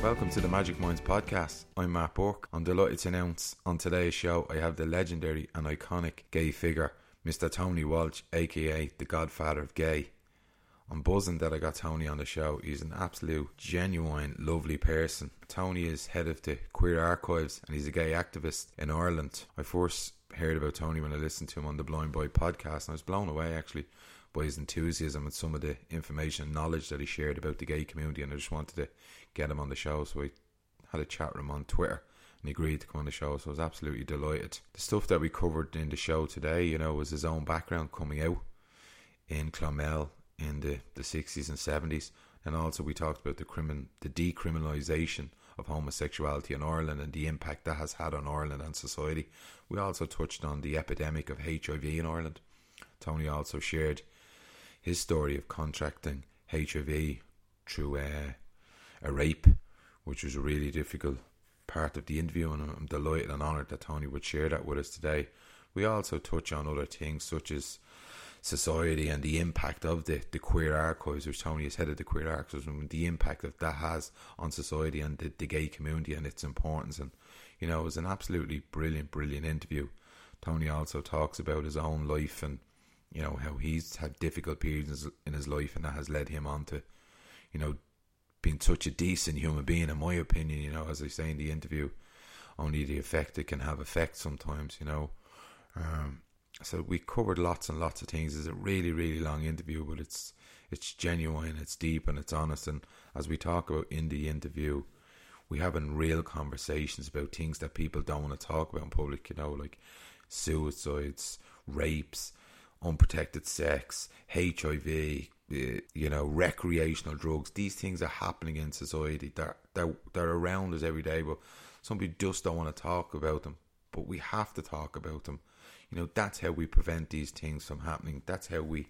Welcome to the Magic Minds podcast. I'm Matt Burke. I'm delighted to announce on today's show I have the legendary and iconic gay figure, Mr. Tony Walsh, aka the Godfather of Gay. I'm buzzing that I got Tony on the show. He's an absolute, genuine, lovely person. Tony is head of the Queer Archives and he's a gay activist in Ireland. I first heard about Tony when I listened to him on the Blind Boy podcast, and I was blown away actually by his enthusiasm and some of the information and knowledge that he shared about the gay community, and I just wanted to get him on the show. So I had a chat with him on Twitter and he agreed to come on the show, so I was absolutely delighted. The stuff that we covered in the show today, was his own background coming out in Clonmel in the 60s and 70s, and also we talked about the decriminalisation of homosexuality in Ireland and the impact that has had on Ireland and society. We also touched on the epidemic of HIV in Ireland. Tony also shared his story of contracting HIV through a rape, which was a really difficult part of the interview, and I'm delighted and honoured that Tony would share that with us today. We also touch on other things such as society and the impact of the Queer Archives, which Tony is head of the Queer Archives, and the impact that has on society and the gay community and its importance. And it was an absolutely brilliant interview. Tony also talks about his own life and how he's had difficult periods in his life, and that has led him on to being such a decent human being, in my opinion. As I say in the interview, only the effect it can have effect sometimes. So we covered lots and lots of things. It's a really long interview, but it's genuine, it's deep, and it's honest. And as we talk about in the interview, we having real conversations about things that people don't want to talk about in public, like suicides, rapes, unprotected sex, HIV, recreational drugs. These things are happening in society. They're around us every day, but some people just don't want to talk about them. But we have to talk about them. That's how we prevent these things from happening. That's how we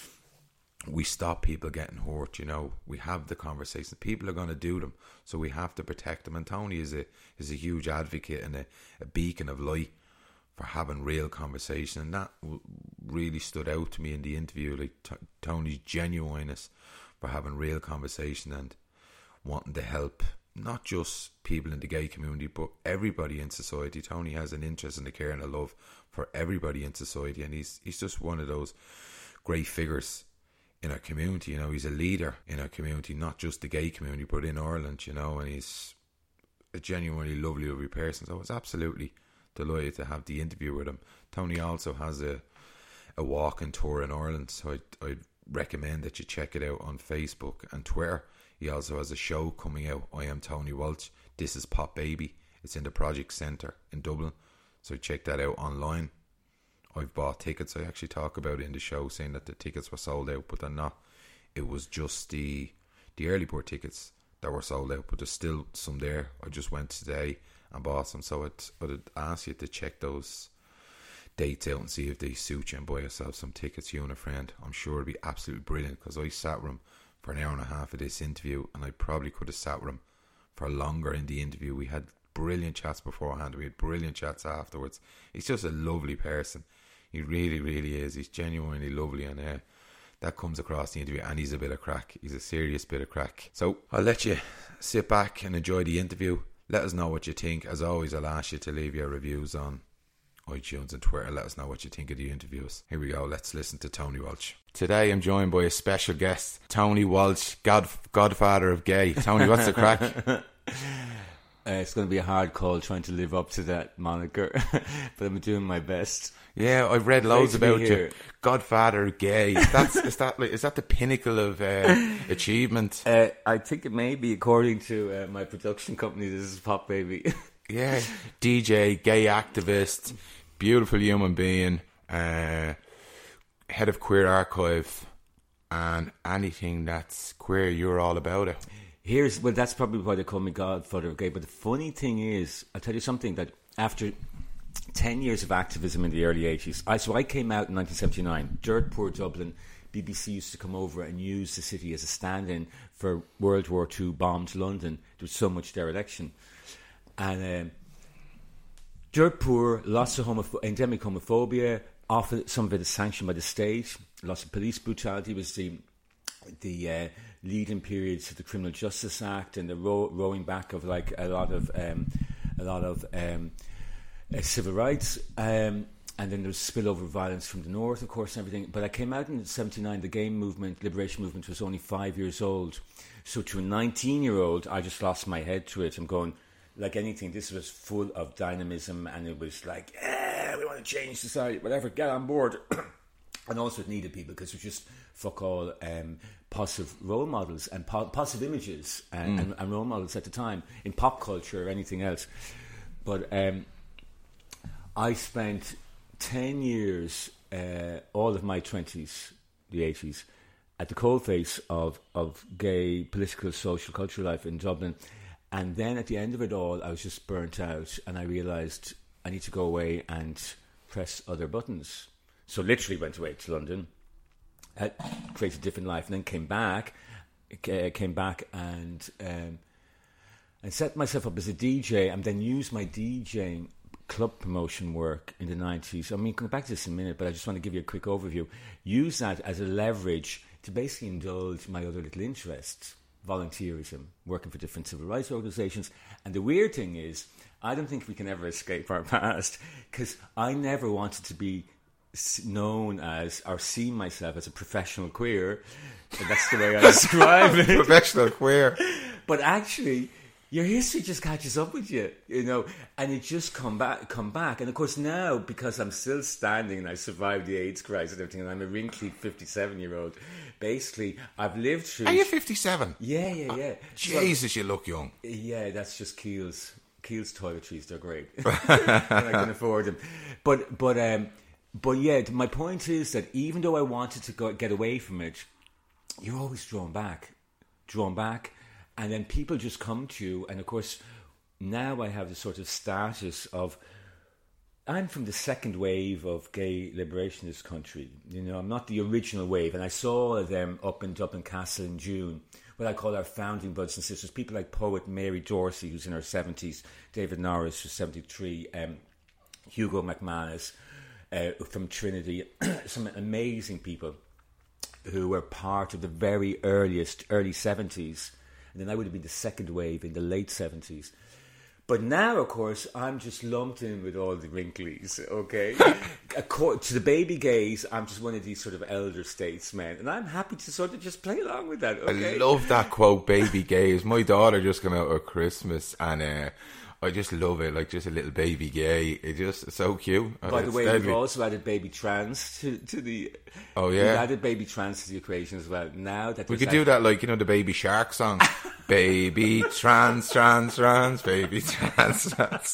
stop people getting hurt. We have the conversations. People are going to do them, so we have to protect them. And Tony is a huge advocate and a beacon of light for having real conversation, and that really stood out to me in the interview. Like Tony's genuineness for having real conversation and wanting to help not just people in the gay community, but everybody in society. Tony has an interest and a care and a love for everybody in society, and he's just one of those great figures in our community. He's a leader in our community, not just the gay community, but in Ireland. And he's a genuinely lovely person. So I was absolutely delighted to have the interview with him. Tony also has a walking tour in Ireland, so I'd recommend that you check it out on Facebook and Twitter. He also has a show coming out, I Am Tony Walsh, This Is Pop Baby. It's in the Project Centre in Dublin, so check that out online. I've bought tickets. I actually talk about it in the show, saying that the tickets were sold out, but they're not. It was just the early bird tickets that were sold out, but there's still some there. I just went today and bought them, so I'd ask you to check those dates out and see if they suit you and buy yourself some tickets, you and a friend. I'm sure it'll be absolutely brilliant, because I sat with him for an hour and a half of this interview, and I probably could have sat with him for longer in the interview. We had brilliant chats beforehand, we had brilliant chats afterwards. He's just a lovely person. He really is. He's genuinely lovely, and that comes across the interview, and he's a bit of crack. He's a serious bit of crack. So I'll let you sit back and enjoy the interview. Let us know what you think. As always, I'll ask you to leave your reviews on iTunes and Twitter. Let us know what you think of the interviews. Here we go. Let's listen to Tony Walsh. Today I'm joined by a special guest, Tony Walsh, Godfather of Gay. Tony, what's the crack? It's going to be a hard call trying to live up to that moniker, but I'm doing my best. Yeah, I've read loads about you. Godfather of Gay. Is that the pinnacle of achievement? I think it may be, according to my production company. This is Pop Baby. Yeah, DJ, gay activist, beautiful human being, head of Queer Archive, and anything that's queer, you're all about it. That's probably why they call me Godfather of Gay. But the funny thing is, I'll tell you something, that after 10 years of activism in the early 80s, I came out in 1979, dirt poor Dublin. BBC used to come over and use the city as a stand-in for World War II bombed London. There was so much dereliction. And dirt poor, lots of endemic homophobia, often some of it is sanctioned by the state, lots of police brutality was the the leading periods of the Criminal Justice Act and the rowing back of like a lot of civil rights. And then there's spillover violence from the north, of course, and everything. But I came out in '79. The gay movement, liberation movement, was only 5 years old. So to a 19-year-old, I just lost my head to it. I'm going, like anything, this was full of dynamism, and it was like, we want to change society, whatever, get on board. And also it needed people, because it was just fuck all positive role models and positive images and role models at the time in pop culture or anything else. But I spent 10 years, all of my 20s, the 80s, at the coalface of gay political, social, cultural life in Dublin. And then at the end of it all, I was just burnt out, and I realised I need to go away and press other buttons. So literally went away to London, created a different life, and then came back and set myself up as a DJ, and then used my DJing club promotion work in the 90s. I mean, come back to this in a minute, but I just want to give you a quick overview. Use that as a leverage to basically indulge my other little interests. Volunteerism, working for different civil rights organisations. And the weird thing is, I don't think we can ever escape our past, because I never wanted to be known as, or see myself as, a professional queer. And that's the way I describe it. Professional queer. But actually, your history just catches up with you, you know, and it just come back. And of course now, because I'm still standing and I survived the AIDS crisis and everything, and I'm a wrinkly 57-year-old, basically I've lived through... Are you 57? Yeah. Jesus, you look young. Yeah, that's just Keel's toiletries, they're great. And I can afford them. But yeah, my point is that even though I wanted to get away from it, you're always drawn back. And then people just come to you. And of course, now I have the sort of status of, I'm from the second wave of gay liberation in this country. You know, I'm not the original wave. And I saw them up in Dublin Castle in June, what I call our founding brothers and sisters. People like poet Mary Dorsey, who's in her 70s, David Norris, who's 73, Hugo McManus from Trinity, some amazing people who were part of the very early 70s. And then I would have been the second wave in the late 70s. But now, of course, I'm just lumped in with all the wrinklies, okay? To the baby gays, I'm just one of these sort of elder statesmen. And I'm happy to sort of just play along with that, okay? I love that quote, baby gays. My daughter just came out at Christmas, and I just love it, like just a little baby gay. It's so cute. By the way, we've also added baby trans to the... Oh, yeah? We've added baby trans to the equation as well. Now that we could do that, like, you know, the Baby Shark song. Baby trans, baby trans.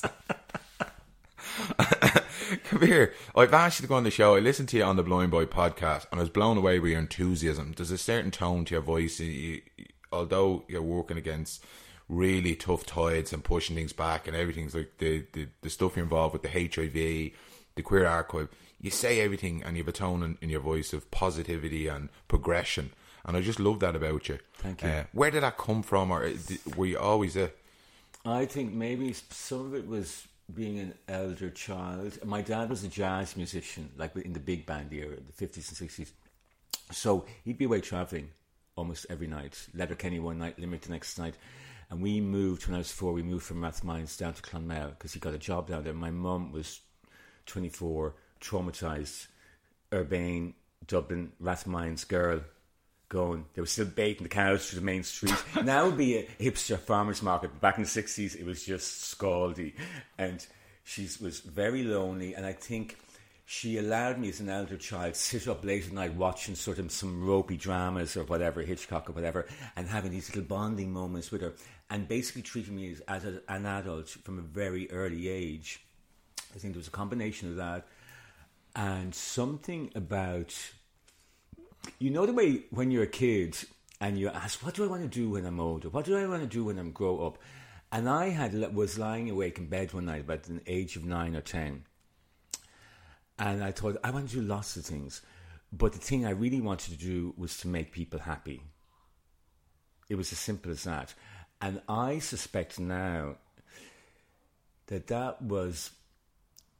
Come here. I've asked you to go on the show. I listened to you on the Blind Boy podcast, and I was blown away with your enthusiasm. There's a certain tone to your voice. Although you're working against really tough tides and pushing things back and everything's like the stuff you're involved with, the HIV, the Queer Archive, you say everything and you have a tone in your voice of positivity and progression, and I just love that about you. Thank you. Where did that come from, or were you always I think maybe some of it was being an elder child. My dad was a jazz musician, like in the big band era, the 50s and 60s, so he'd be away travelling almost every night. Letterkenny one night, Limerick the next night. And we moved, when I was 4, we moved from Rathmines down to Clonmel because he got a job down there. My mum was 24, traumatised, Urbane, Dublin, Rathmines girl, going. They were still baiting the cows through the main street. Now it would be a hipster farmer's market. Back in the 60s, it was just scaldy. And she was very lonely, and I think she allowed me as an elder child sit up late at night watching sort of some ropey dramas or whatever, Hitchcock or whatever, and having these little bonding moments with her, and basically treating me as an adult from a very early age. I think there was a combination of that and something about, you know, the way when you're a kid and you ask, what do I want to do when I'm older? What do I want to do when I grow up? And I was lying awake in bed one night about the age of 9 or 10. And I thought, I want to do lots of things. But the thing I really wanted to do was to make people happy. It was as simple as that. And I suspect now that was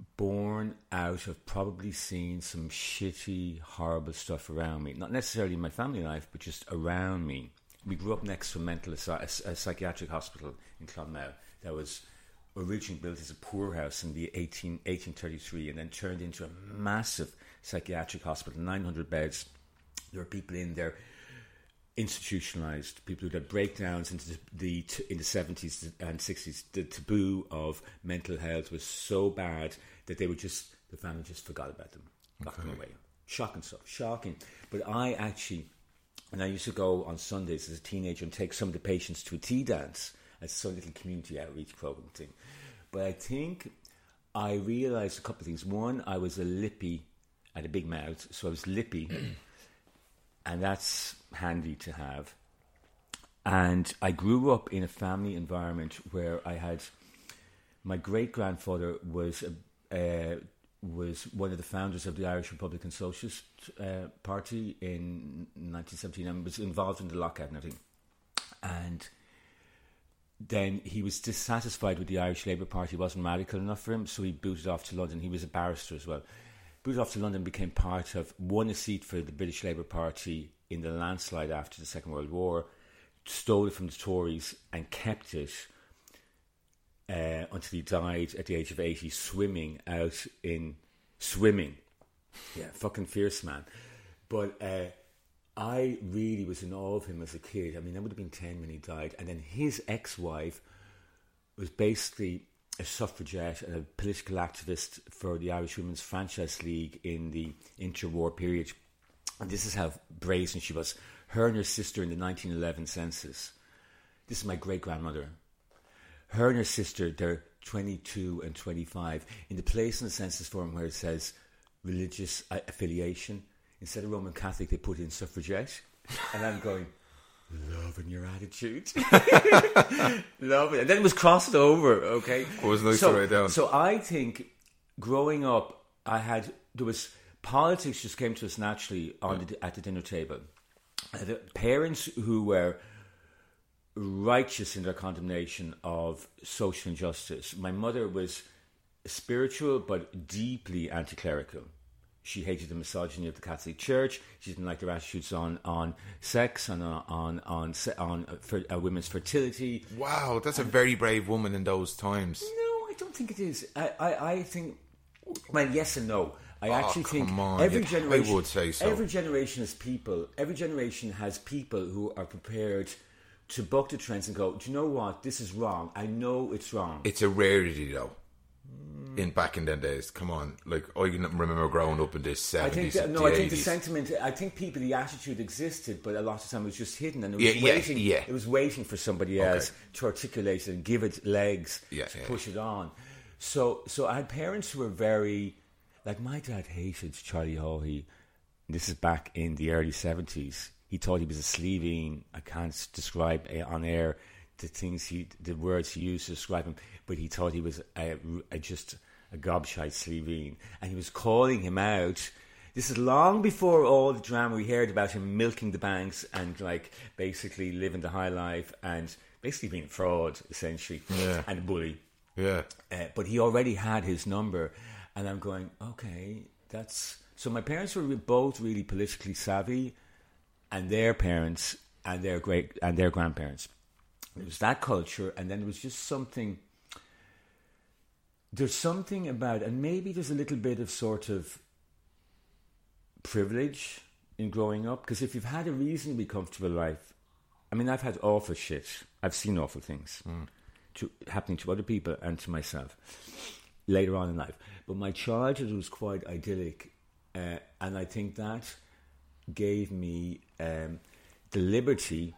born out of probably seeing some shitty, horrible stuff around me. Not necessarily in my family life, but just around me. We grew up next to a psychiatric hospital in Clonmel that was originally built as a poorhouse in the 1833 and then turned into a massive psychiatric hospital, 900 beds. There were people in there institutionalized, people who had breakdowns in the 70s and 60s. The taboo of mental health was so bad that the family just forgot about them, got them away. Shocking stuff, shocking. But I used to go on Sundays as a teenager and take some of the patients to a tea dance as some little community outreach program thing. But I think I realised a couple of things. One, I was a lippy, I had a big mouth, so I was lippy, and that's handy to have. And I grew up in a family environment where I had my great-grandfather was one of the founders of the Irish Republican Socialist Party in 1917 and was involved in the lockout and everything. And then he was dissatisfied with the Irish Labour Party. It wasn't radical enough for him, so he booted off to London. He was a barrister as well. Booted off to London, won a seat for the British Labour Party in the landslide after the Second World War, stole it from the Tories and kept it until he died at the age of 80, swimming. Yeah, fucking fierce man. But I really was in awe of him as a kid. I mean, I would have been 10 when he died. And then his ex-wife was basically a suffragette and a political activist for the Irish Women's Franchise League in the interwar period. And this is how brazen she was. Her and her sister in the 1911 census. This is my great-grandmother. Her and her sister, they're 22 and 25. In the place in the census form where it says religious affiliation, instead of Roman Catholic, they put in suffragette. And I'm going, loving your attitude. Love it. And then it was crossed over, okay? It was nice to write down. So I think growing up, politics just came to us naturally at the dinner table. The parents who were righteous in their condemnation of social injustice. My mother was spiritual but deeply anti-clerical. She hated the misogyny of the Catholic Church. She didn't like their attitudes on sex and on women's fertility. Wow, that's a very brave woman in those times. No, I don't think it is. I think, well, yes and no. I actually think every generation. I would say so. Every generation has people. Every generation has people who are prepared to buck the trends and go, do you know what? This is wrong. I know it's wrong. It's a rarity, though. Back in them days, come on. Like, I can remember growing up in the 70s. I think the sentiment, the attitude existed, but a lot of the time it was just hidden and it was waiting for somebody else to articulate it and give it legs to push it on. So I had parents who were very, like, my dad hated Charlie Haughey. This is back in the early 70s. He thought he was a Slevene. I can't describe on air the words he used to describe him, but he thought he was just a gobshite Slevene, and he was calling him out. This is long before all the drama we heard about him milking the banks and like basically living the high life and basically being a fraud essentially and a bully. Yeah, but he already had his number, and I'm going, okay, that's so. My parents were both really politically savvy, and their parents and their grandparents. It was that culture, and then there was just something. There's something about, and maybe there's a little bit of sort of privilege in growing up, because if you've had a reasonably comfortable life, I mean, I've had awful shit. I've seen awful things happening to other people and to myself later on in life. But my childhood was quite idyllic, and I think that gave me the liberty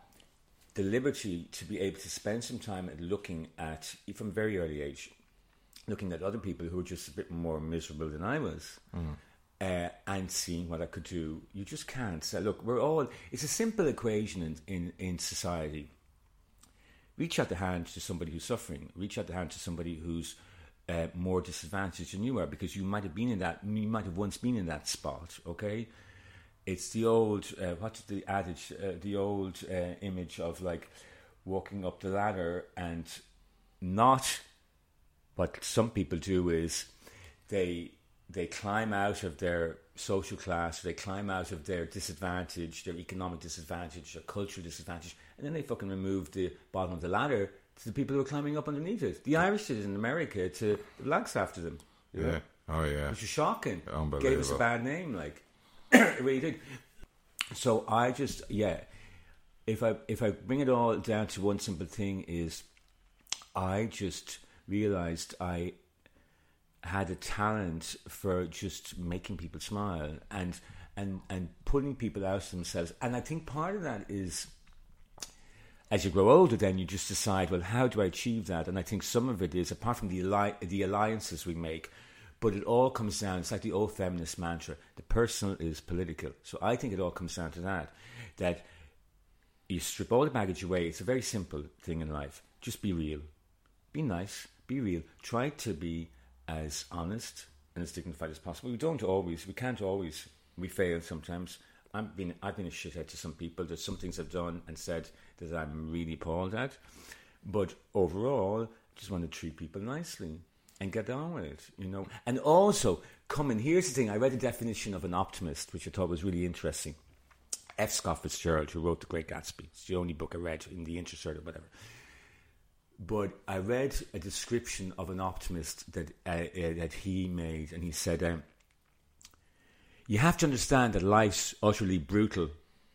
to be able to spend some time looking at, from a very early age, looking at other people who were just a bit more miserable than I was, and seeing what I could do. You just can't. So look, it's a simple equation in society. Reach out the hand to somebody who's suffering. Reach out the hand to somebody who's more disadvantaged than you are, because you might have once been in that spot, okay? It's the old, what's the adage, the old image of like walking up the ladder and not, what some people do is they climb out of their social class, they climb out of their disadvantage, their economic disadvantage, their cultural disadvantage, and then they fucking remove the bottom of the ladder to the people who are climbing up underneath it. The Irish did it in America to the blacks after them. You know? Oh yeah. Which is shocking. Unbelievable. Gave us a bad name, like it really did. So I just if I bring it all down to one simple thing is I just realized I had a talent for just making people smile and putting people out of themselves. And I think part of that is, as you grow older, then you just decide, well, how do I achieve that? And I think some of it is, apart from the alliances we make, but it all comes down, it's like the old feminist mantra, the personal is political. So I think it all comes down to that you strip all the baggage away. It's a very simple thing in life. Just be real. Be nice. Be real. Try to be as honest and as dignified as possible. We can't always. We fail sometimes. I've been a shithead to some people. There's some things I've done and said that I'm really appalled at. But overall, I just want to treat people nicely and get on with it, you know. And also, here's the thing. I read a definition of an optimist, which I thought was really interesting. F. Scott Fitzgerald, who wrote The Great Gatsby. It's the only book I read in the interest or whatever. But I read a description of an optimist that he made, and he said, you have to understand that life's utterly brutal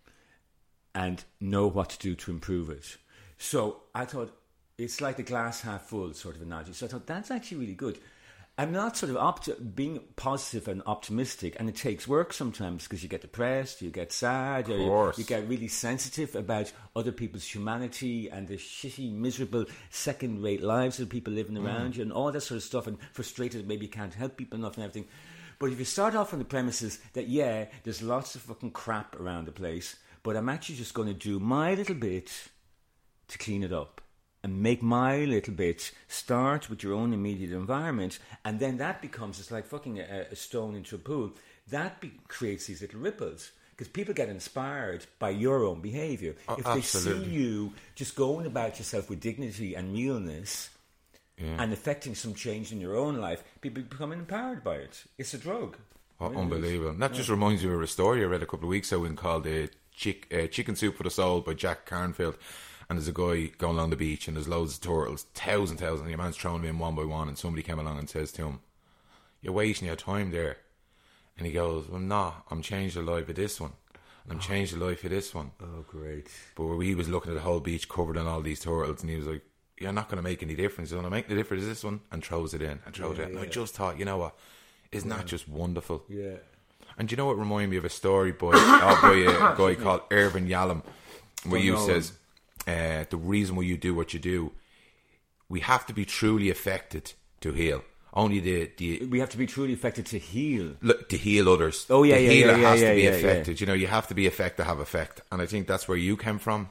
and know what to do to improve it. So I thought, it's like the glass half full sort of analogy. So I thought, that's actually really good. I'm not sort of being positive and optimistic, and it takes work sometimes because you get depressed, you get sad, or you get really sensitive about other people's humanity and the shitty, miserable, second-rate lives that people living around you and all that sort of stuff, and frustrated maybe you can't help people enough and everything. But if you start off on the premises that, there's lots of fucking crap around the place, but I'm actually just going to do my little bit to clean it up. And make my little bit, start with your own immediate environment, and then that becomes, it's like fucking a stone into a pool. That creates these little ripples, because people get inspired by your own behaviour. If they see you just going about yourself with dignity and realness and affecting some change in your own life, people become empowered by it. It's a drug. Unbelievable. And that just reminds me of a story I read a couple of weeks ago called Chicken Soup for the Soul by Jack Carnfield. And there's a guy going along the beach and there's loads of turtles, thousands, and your man's throwing them in one by one, and somebody came along and says to him, you're wasting your time there. And he goes, well, no, I'm changing the life of this one. And I'm changing the life of this one. Oh, great. But he was looking at the whole beach covered in all these turtles, and he was like, you're not going to make any difference. You're going to make the difference is this one, and throws it in, and throws it in. And I just thought, you know what, isn't that just wonderful? Yeah. And do you know what reminded me of a story by a guy called Irvin Yalom, where he says, the reason why you do what you do, we have to be truly affected to heal. Only we have to be truly affected to heal. To heal others. Oh yeah, the healer has to be affected. You know, you have to be affected to have effect, and I think that's where you came from.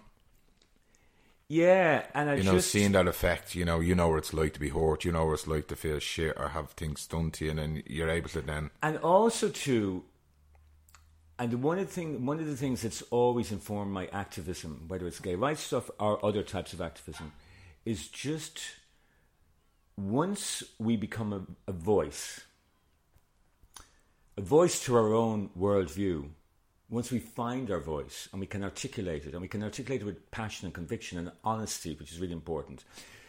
Yeah, and you know, seeing that effect. You know what it's like to be hurt. You know what it's like to feel shit or have things done to you, and then you're able to then. And also too. And one of the things that's always informed my activism, whether it's gay rights stuff or other types of activism, is just once we become a voice to our own worldview, once we find our voice and we can articulate it, and we can articulate it with passion and conviction and honesty, which is really important,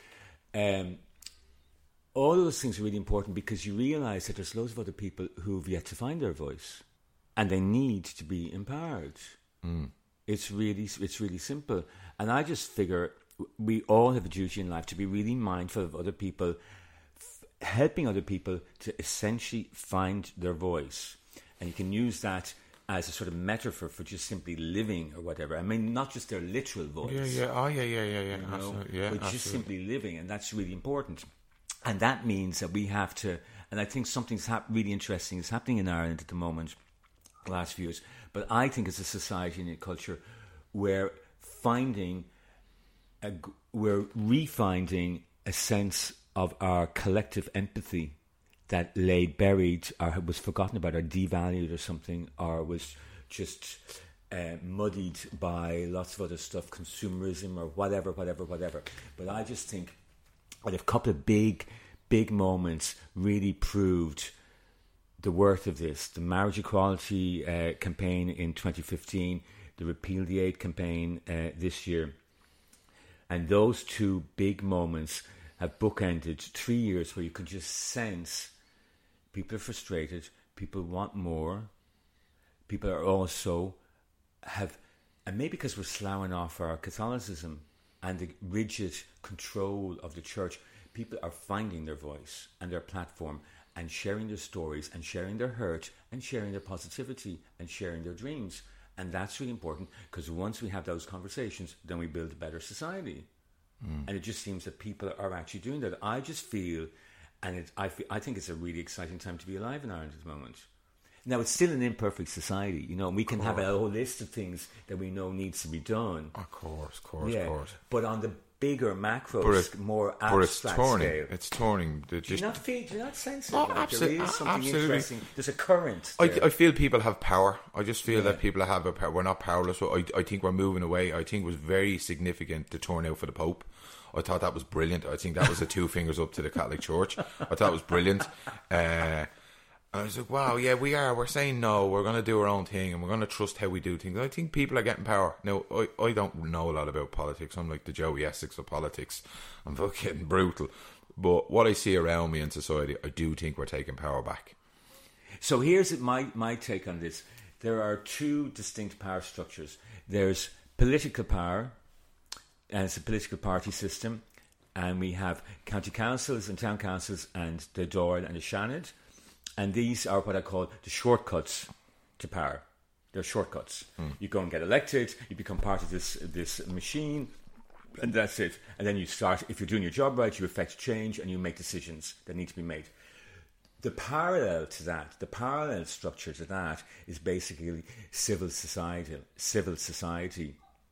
all those things are really important because you realise that there's loads of other people who've yet to find their voice. And they need to be empowered. It's really simple. And I just figure we all have a duty in life to be really mindful of other people, helping other people to essentially find their voice. And you can use that as a sort of metaphor for just simply living or whatever. I mean, not just their literal voice. Yeah. Oh, yeah. You know, absolutely. Yeah, but just simply living, and that's really important. And that means that we have to. And I think something's really interesting is happening in Ireland at the moment. Last few years, but I think as a society and a culture, we're refinding a sense of our collective empathy that lay buried or was forgotten about or devalued or something, or was just muddied by lots of other stuff, consumerism or whatever. But I just think that a couple of big moments really proved the worth of this. The marriage equality campaign in 2015, the Repeal the Aid campaign this year. And those two big moments have bookended 3 years where you can just sense people are frustrated, people want more, people are also and maybe because we're sloughing off our Catholicism and the rigid control of the church, people are finding their voice and their platform and sharing their stories and sharing their hurt and sharing their positivity and sharing their dreams. And that's really important, because once we have those conversations, then we build a better society. And it just seems that people are actually doing that. I just feel, I think it's a really exciting time to be alive in Ireland at the moment. Now, it's still an imperfect society, you know, and we can have a whole list of things that we know needs to be done. Of course. But on the bigger macro, more abstract scale. It's turning. Do you not sense it? Oh, there is something absolutely. Interesting. There's a current. I feel people have power. I just feel that people have a power. We're not powerless. I think we're moving away. I think it was very significant the turnout for the Pope. I thought that was brilliant. I think that was the two fingers up to the Catholic Church. I thought it was brilliant. And I was like, wow, yeah, we're saying no, we're going to do our own thing and we're going to trust how we do things. I think people are getting power. Now, I don't know a lot about politics. I'm like the Joey Essex of politics. I'm fucking brutal. But what I see around me in society, I do think we're taking power back. So here's my take on this. There are two distinct power structures. There's political power, and it's a political party system. And we have county councils and town councils and the Dáil and the Seanad. And these are what I call the shortcuts to power. They're shortcuts. You go and get elected, you become part of this machine, and that's it. And then you start, if you're doing your job right, you effect change and you make decisions that need to be made. The parallel to that, the parallel structure to that is basically civil society,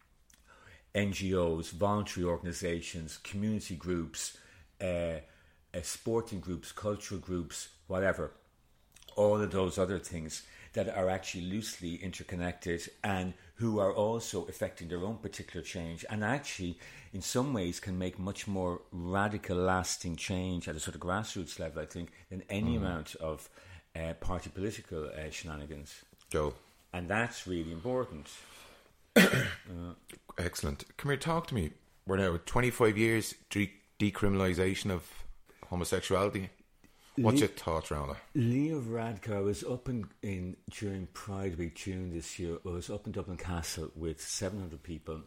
NGOs, voluntary organisations, community groups, sporting groups, cultural groups, whatever. All of those other things that are actually loosely interconnected and who are also affecting their own particular change, and actually in some ways can make much more radical lasting change at a sort of grassroots level, I think, than any amount of party political shenanigans. Joe. And that's really important. Excellent. Come here, talk to me. We're now 25 years decriminalisation of homosexuality. What's your thoughts around that? Leo Varadkar was up during Pride Week June this year. I was up in Dublin Castle with 700 people,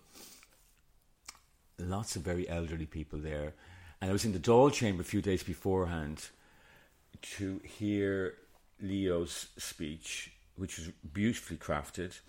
lots of very elderly people there, and I was in the Dáil chamber a few days beforehand to hear Leo's speech, which was beautifully crafted,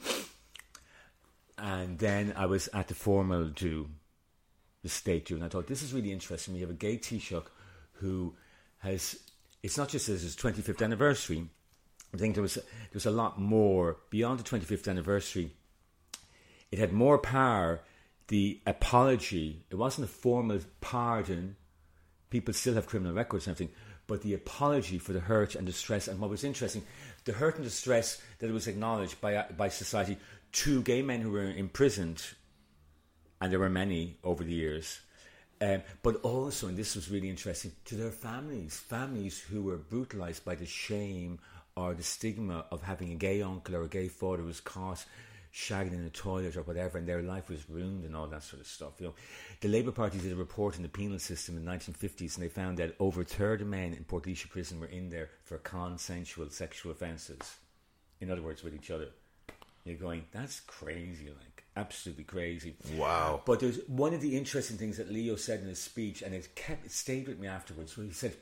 and then I was at the formal do, the state do, and I thought, this is really interesting. We have a gay Taoiseach who has... It's not just as his 25th anniversary. I think there was a lot more beyond the 25th anniversary. It had more power. The apology, it wasn't a formal pardon. People still have criminal records and everything, but the apology for the hurt and distress. And what was interesting, the hurt and distress that it was acknowledged by society to gay men who were imprisoned, and there were many over the years. But also, and this was really interesting, to their families who were brutalised by the shame or the stigma of having a gay uncle or a gay father who was caught shagging in a toilet or whatever, and their life was ruined and all that sort of stuff. You know, the Labour Party did a report in the penal system in the 1950s, and they found that over a third of men in Portlaoise prison were in there for consensual sexual offences. In other words, with each other. You're going, that's crazy, like, absolutely crazy. Wow. But there's one of the interesting things that Leo said in his speech, and it stayed with me afterwards, where he said,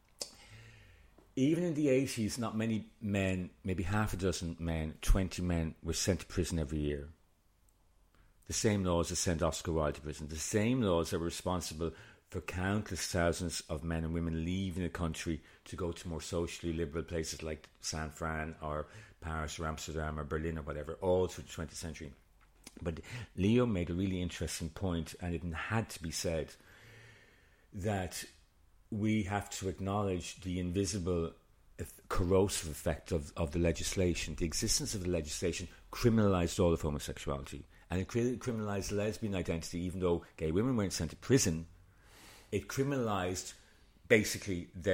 even in the 80s, not many men, maybe half a dozen men, 20 men, were sent to prison every year. The same laws that sent Oscar Wilde to prison. The same laws that were responsible for countless thousands of men and women leaving the country to go to more socially liberal places like San Fran or Paris or Amsterdam or Berlin or whatever, all through the 20th century. But Leo made a really interesting point, and it had to be said, that we have to acknowledge the invisible corrosive effect of the legislation. The existence of the legislation criminalised all of homosexuality, and it criminalised lesbian identity. Even though gay women weren't sent to prison, it criminalised basically their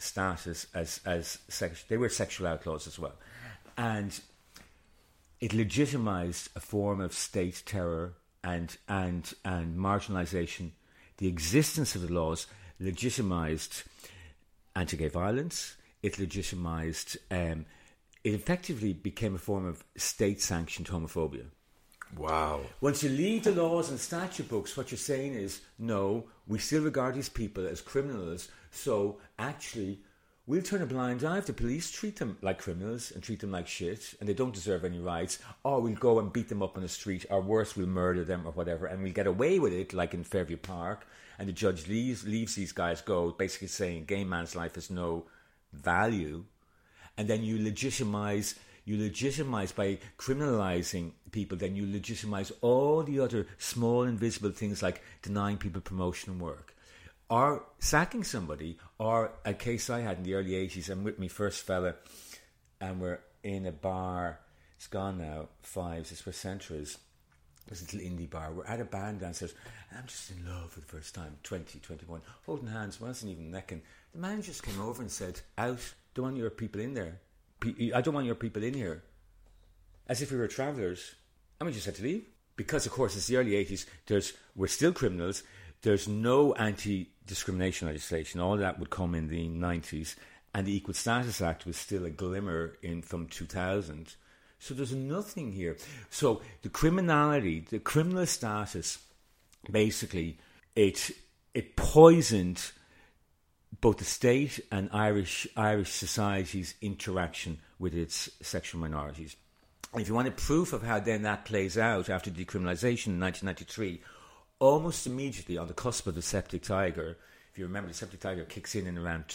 status as they were sexual outlaws as well, and it legitimized a form of state terror and marginalization. The existence of the laws legitimized anti-gay violence. It legitimized. It effectively became a form of state-sanctioned homophobia. Wow. Once you leave the laws and statute books, what you're saying is, no, we still regard these people as criminals, so actually we'll turn a blind eye if the police treat them like criminals and treat them like shit and they don't deserve any rights, or we'll go and beat them up on the street, or worse, we'll murder them or whatever, and we'll get away with it, like in Fairview Park, and the judge leaves these guys go, basically saying gay man's life has no value. And then you legitimize by criminalizing people, then you legitimize all the other small invisible things like denying people promotion and work, or sacking somebody, or a case I had in the early 80s. I'm with my first fella and we're in a bar, it's gone now, Fives, it's where Centra is. There's a little indie bar. We're at a band downstairs and I'm just in love for the first time, 20, 21, holding hands, wasn't even necking. The man just came over and said, out, don't want your people in there. I don't want your people in here. As if we were travellers. And we just had to leave. Because, of course, it's the early 80s. We're still criminals. There's no anti-discrimination legislation. All that would come in the 90s. And the Equal Status Act was still a glimmer from 2000. So there's nothing here. So the criminality, the criminal status, basically, it poisoned both the state and Irish society's interaction with its sexual minorities. And if you wanted proof of how then that plays out after decriminalisation in 1993, almost immediately on the cusp of the Septic Tiger, if you remember, the Septic Tiger kicks in around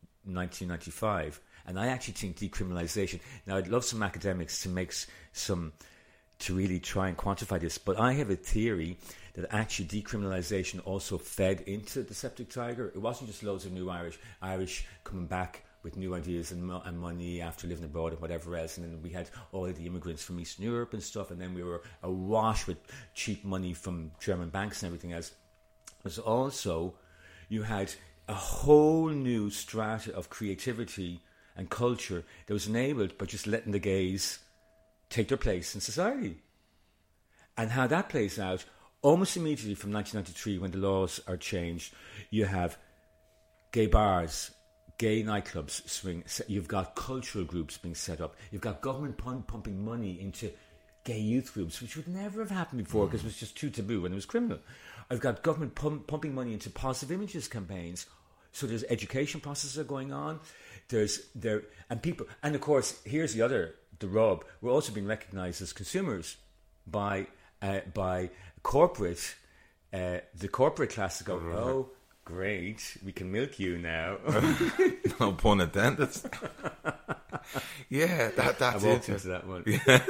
1995, and I actually think decriminalisation. Now, I'd love some academics to really try and quantify this, but I have a theory that actually decriminalisation also fed into the Septic Tiger. It wasn't just loads of new Irish coming back with new ideas and money after living abroad and whatever else, and then we had all of the immigrants from Eastern Europe and stuff, and then we were awash with cheap money from German banks and everything else. But also, you had a whole new strata of creativity and culture that was enabled by just letting the gays take their place in society. And how that plays out, almost immediately from 1993, when the laws are changed, you have gay bars, gay nightclubs, you've got cultural groups being set up, you've got government pumping money into gay youth groups, which would never have happened before because it was just too taboo and it was criminal. I've got government pumping money into positive images campaigns. So there's education processes are going on. And of course, here's the rub. We're also being recognised as consumers by corporate, the corporate class go, oh, great, we can milk you now. No pun intended. Yeah, that's I walked into that one.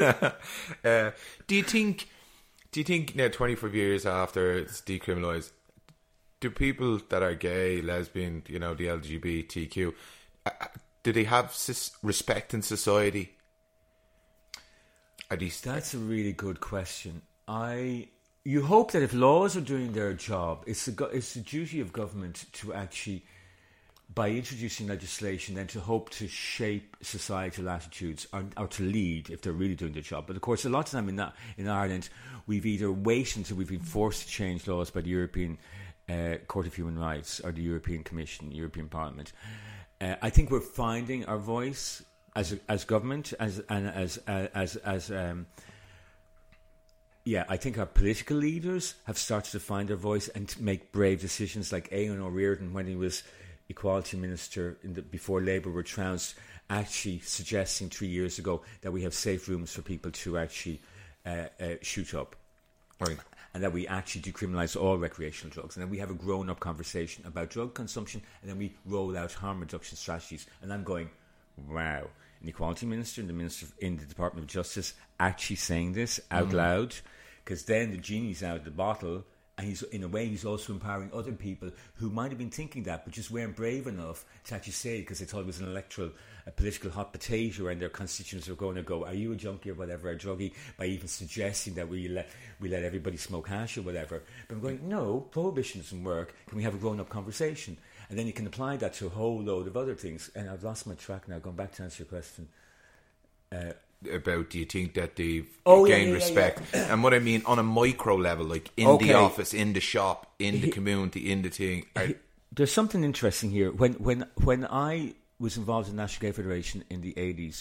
Do you think now, 25 years after it's decriminalised, do people that are gay, lesbian, the LGBTQ, do they have respect in society? That's a really good question. You hope that if laws are doing their job, it's the duty of government to actually, by introducing legislation, then to hope to shape societal attitudes or to lead if they're really doing their job. But of course, a lot of time in Ireland, we've either waited until we've been forced to change laws by the European Court of Human Rights or the European Commission, European Parliament. I think we're finding our voice as government, I think our political leaders have started to find their voice and to make brave decisions, like Eamon O'Riordan when he was Equality Minister before Labour were trounced, actually suggesting 3 years ago that we have safe rooms for people to actually shoot up. Right. And that we actually decriminalise all recreational drugs. And then we have a grown-up conversation about drug consumption, and then we roll out harm reduction strategies. And I'm going, wow. An Equality Minister and the Minister in the Department of Justice actually saying this out loud, because then the genie's out of the bottle And he's, in a way, he's also empowering other people who might have been thinking that, but just weren't brave enough to actually say it because they thought it was a political hot potato, and their constituents were going to go, "Are you a junkie or whatever, a druggie?" By even suggesting that we let everybody smoke hash or whatever. But I'm going, no, prohibition doesn't work. Can we have a grown-up conversation? And then you can apply that to a whole load of other things. And I've lost my track now. Going back to answer your question. About, do you think that they've gained respect? Yeah. And what I mean on a micro level, like in the office, in the shop, in the community, in the thing. There's something interesting here. When I was involved in the National Gay Federation in the 80s,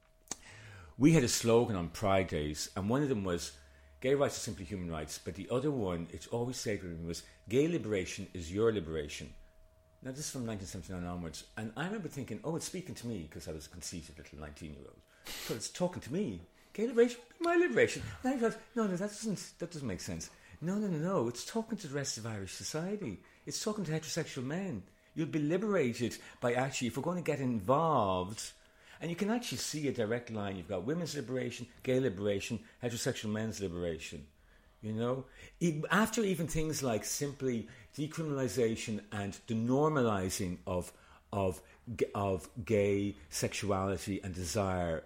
we had a slogan on Pride Days, and one of them was, "Gay rights are simply human rights," but the other one, it's always sacred, was, "Gay liberation is your liberation." Now, this is from 1979 onwards, and I remember thinking, oh, it's speaking to me, because I was a conceited little 19-year-old. So it's talking to me. Gay liberation, my liberation. And I thought, no, that doesn't make sense. No. It's talking to the rest of Irish society. It's talking to heterosexual men. You'll be liberated by actually, if we're going to get involved, and you can actually see a direct line. You've got women's liberation, gay liberation, heterosexual men's liberation. You know, after even things like simply decriminalisation and the normalising of gay sexuality and desire.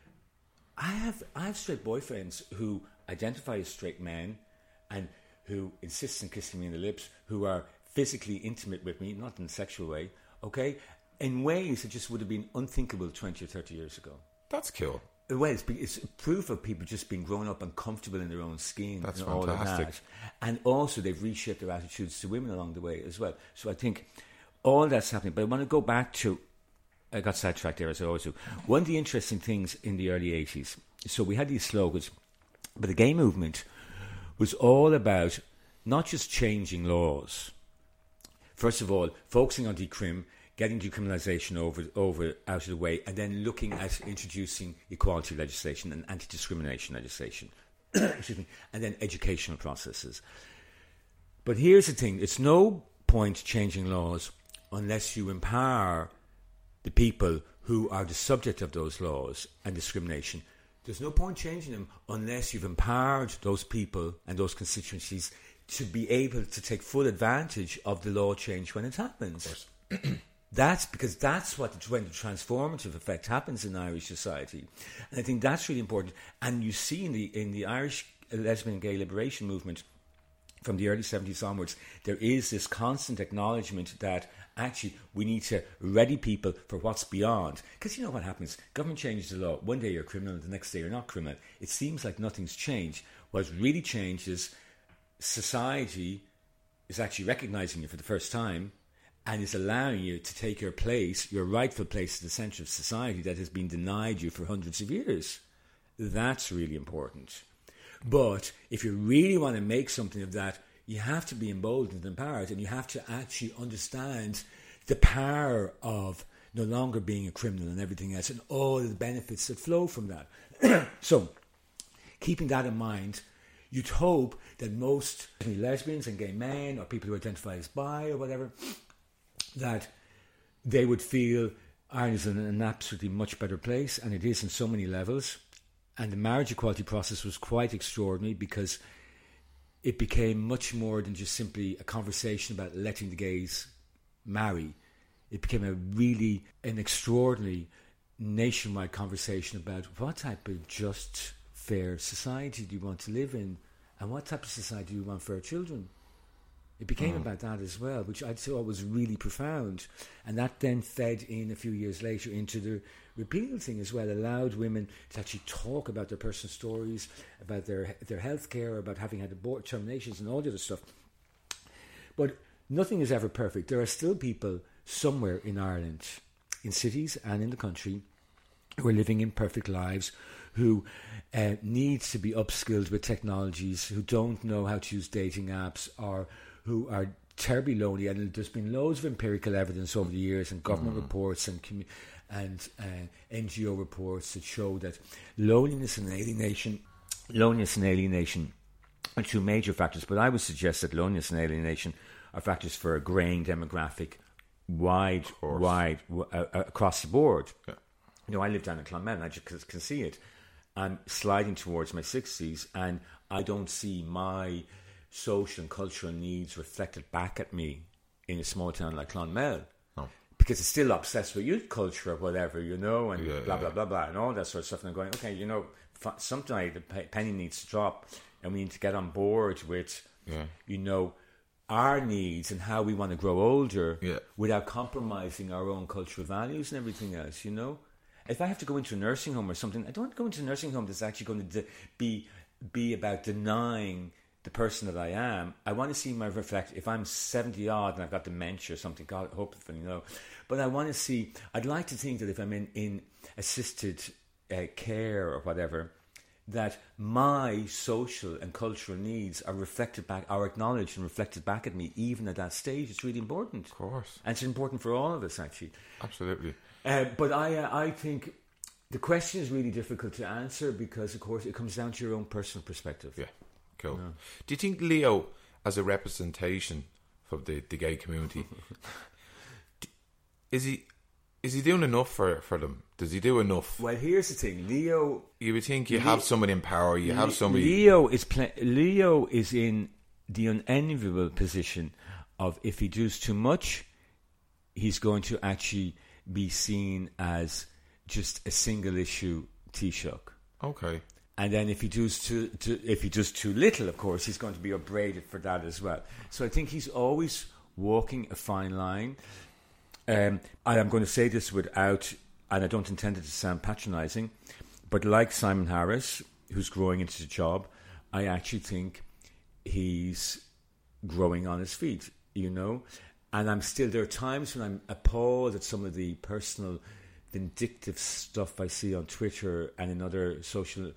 I have straight boyfriends who identify as straight men and who insist on kissing me in the lips, who are physically intimate with me, not in a sexual way, okay, in ways that just would have been unthinkable 20 or 30 years ago. That's cool. Well, it's proof of people just being grown up and comfortable in their own skin. That's and fantastic. All of that. And also they've reshaped their attitudes to women along the way as well. So I think all that's happening. But I want to go back to, I got sidetracked there as I always do. One of the interesting things in the early 80s, so we had these slogans, but the gay movement was all about not just changing laws. First of all, focusing on decrim, getting decriminalisation over out of the way, and then looking at introducing equality legislation and anti-discrimination legislation. Excuse me, and then educational processes. But here's the thing, it's no point changing laws unless you empower the people who are the subject of those laws and discrimination. There's no point changing them unless you've empowered those people and those constituencies to be able to take full advantage of the law change when it happens. That's because that's when the transformative effect happens in Irish society. And I think that's really important. And you see in the Irish lesbian and gay liberation movement from the early 70s onwards, there is this constant acknowledgement that actually we need to ready people for what's beyond. Because you know what happens? Government changes the law. One day you're criminal, the next day you're not criminal. It seems like nothing's changed. What's really changed is society is actually recognising you for the first time and is allowing you to take your place, your rightful place at the centre of society that has been denied you for hundreds of years. That's really important. But if you really want to make something of that, you have to be emboldened and empowered, and you have to actually understand the power of no longer being a criminal and everything else, and all the benefits that flow from that. So, keeping that in mind, you'd hope that most lesbians and gay men, or people who identify as bi or whatever, that they would feel Ireland is in an absolutely much better place, and it is in so many levels. And the marriage equality process was quite extraordinary because it became much more than just simply a conversation about letting the gays marry. It became an extraordinary nationwide conversation about what type of just, fair society do you want to live in, and what type of society do you want for our children. It became about that as well, which I thought was really profound. And that then fed in a few years later into the repeal thing as well, allowed women to actually talk about their personal stories, about their health care, about having had abort terminations and all the other stuff. But nothing is ever perfect. There are still people somewhere in Ireland, in cities and in the country, who are living imperfect lives, who need to be upskilled with technologies, who don't know how to use dating apps, or who are terribly lonely. And there's been loads of empirical evidence over the years, and government reports and NGO reports that show that loneliness and alienation are two major factors. But I would suggest that loneliness and alienation are factors for a greying demographic wide across the board. Yeah. You know, I live down in Clonmel, and I just can see it. I'm sliding towards my 60s, and I don't see my social and cultural needs reflected back at me in a small town like Clonmel. Oh. Because it's still obsessed with youth culture or whatever, you know, and Yeah, blah, blah, blah, blah, and all that sort of stuff. And I'm going, okay, you know, sometime the penny needs to drop and we need to get on board with, you know, our needs and how we want to grow older without compromising our own cultural values and everything else, you know. If I have to go into a nursing home or something, I don't want to go into a nursing home that's actually going to be about denying the person that I am. I want to see my reflect. If I'm 70 odd and I've got dementia or something, God, hopefully, you know. But I want to see, I'd like to think that if I'm in assisted care or whatever, that my social and cultural needs are reflected back, are acknowledged and reflected back at me, even at that stage. It's really important. Of course. And it's important for all of us, actually. Absolutely. But I think the question is really difficult to answer because, of course, it comes down to your own personal perspective. Yeah, cool. Yeah. Do you think Leo, as a representation of the gay community, is he doing enough for them? Does he do enough? Well, here's the thing, Leo. You would think you have somebody in power. You have somebody. Leo is in the unenviable position of if he does too much, he's going to actually be seen as just a single issue Taoiseach. Okay. And then if he does too little, of course, he's going to be upbraided for that as well. So I think he's always walking a fine line. I am going to say this without, and I don't intend it to sound patronising, but like Simon Harris, who's growing into the job, I actually think he's growing on his feet, you know. And there are times when I'm appalled at some of the personal vindictive stuff I see on Twitter and in other social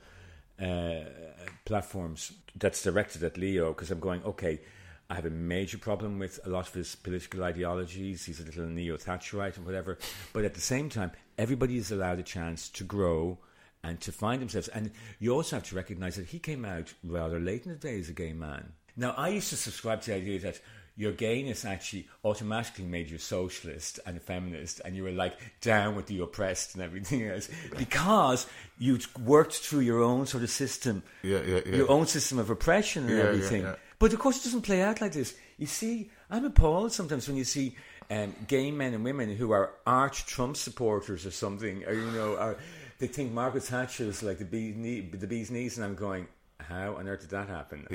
platforms that's directed at Leo, because I'm going, okay, I have a major problem with a lot of his political ideologies. He's a little neo-Thatcherite and whatever. But at the same time, everybody is allowed a chance to grow and to find themselves. And you also have to recognise that he came out rather late in the day as a gay man. Now, I used to subscribe to the idea that your gayness actually automatically made you socialist and a feminist, and you were like down with the oppressed and everything else because you'd worked through your own sort of system, your own system of oppression and everything. But of course, it doesn't play out like this. You see, I'm appalled sometimes when you see gay men and women who are arch Trump supporters or something, or they think Margaret Thatcher is like the bee's knees, and I'm going, how on earth did that happen?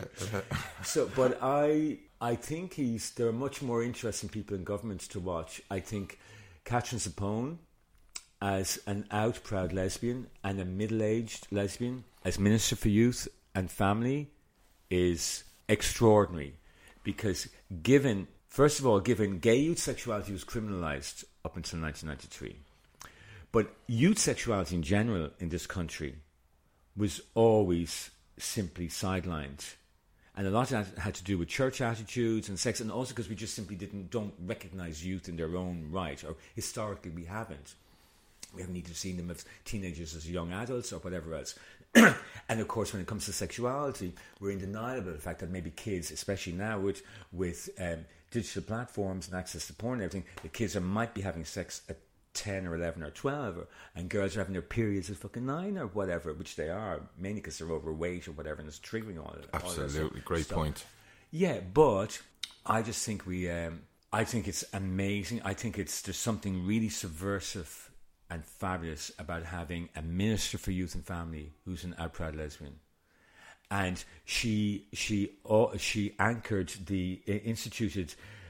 But I think there are much more interesting people in government to watch. I think Catherine Zappone, as an out proud lesbian and a middle-aged lesbian, as Minister for Youth and Family, is extraordinary. Because given gay youth sexuality was criminalised up until 1993, but youth sexuality in general in this country was always simply sidelined. And a lot of that had to do with church attitudes and sex, and also because we just simply don't recognise youth in their own right, or historically we haven't. We haven't either seen them as teenagers, as young adults, or whatever else. And of course, when it comes to sexuality, we're in denial about the fact that maybe kids, especially now with digital platforms and access to porn and everything, the kids might be having sex at 10 or 11 or 12, and girls are having their periods at fucking 9 or whatever, which they are, mainly because they're overweight or whatever, and it's triggering all of that. Absolutely, great stuff. Point. Yeah, but I just think I think it's amazing. I think there's something really subversive and fabulous about having a Minister for Youth and Family who's an out proud lesbian. And she anchored instituted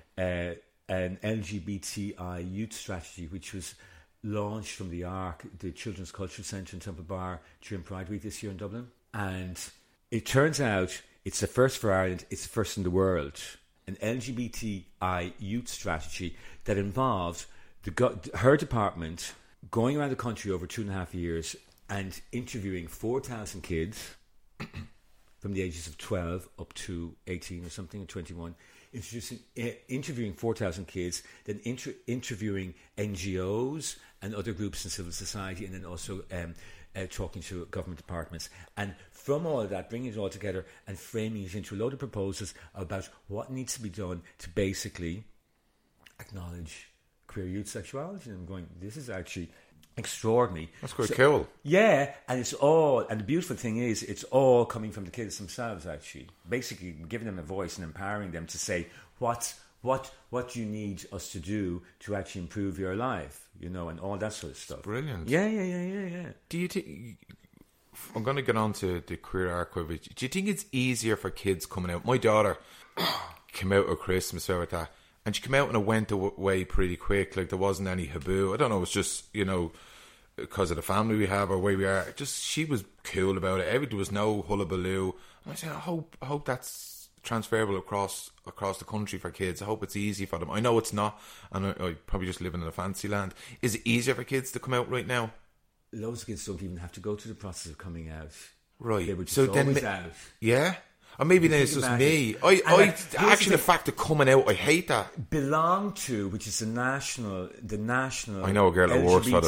an LGBTI youth strategy, which was launched from the ARC, the Children's Cultural Centre in Temple Bar, during Pride Week this year in Dublin. And it turns out it's the first for Ireland, it's the first in the world, an LGBTI youth strategy that involved her department going around the country over 2.5 years and interviewing 4,000 kids from the ages of 12 up to 18 or something, or 21, interviewing 4,000 kids, then interviewing NGOs and other groups in civil society, and then also talking to government departments. And from all of that, bringing it all together and framing it into a load of proposals about what needs to be done to basically acknowledge queer youth sexuality. And I'm going, this is actually extraordinary. That's quite cool. Yeah, and the beautiful thing is, it's all coming from the kids themselves, actually. Basically, giving them a voice and empowering them to say, what do you need us to do to actually improve your life, and all that sort of stuff. Brilliant. Yeah. Do you think... I'm going to get on to the career arc of it. Do you think it's easier for kids coming out? My daughter came out at Christmas or that, and she came out and it went away pretty quick. Like, there wasn't any haboo. I don't know, it was just, because of the family we have or where we are. Just, she was cool about it. There was no hullabaloo. And I said, I hope that's transferable across the country for kids. I hope it's easy for them. I know it's not, and I probably just living in a fancy land. Is it easier for kids to come out right now? Loads of kids don't even have to go through the process of coming out. Right. They were just so always then, out. Yeah? Or maybe then it's just me. The fact of coming out, I hate that. Belong To, which is the national. I know a girl that works for them.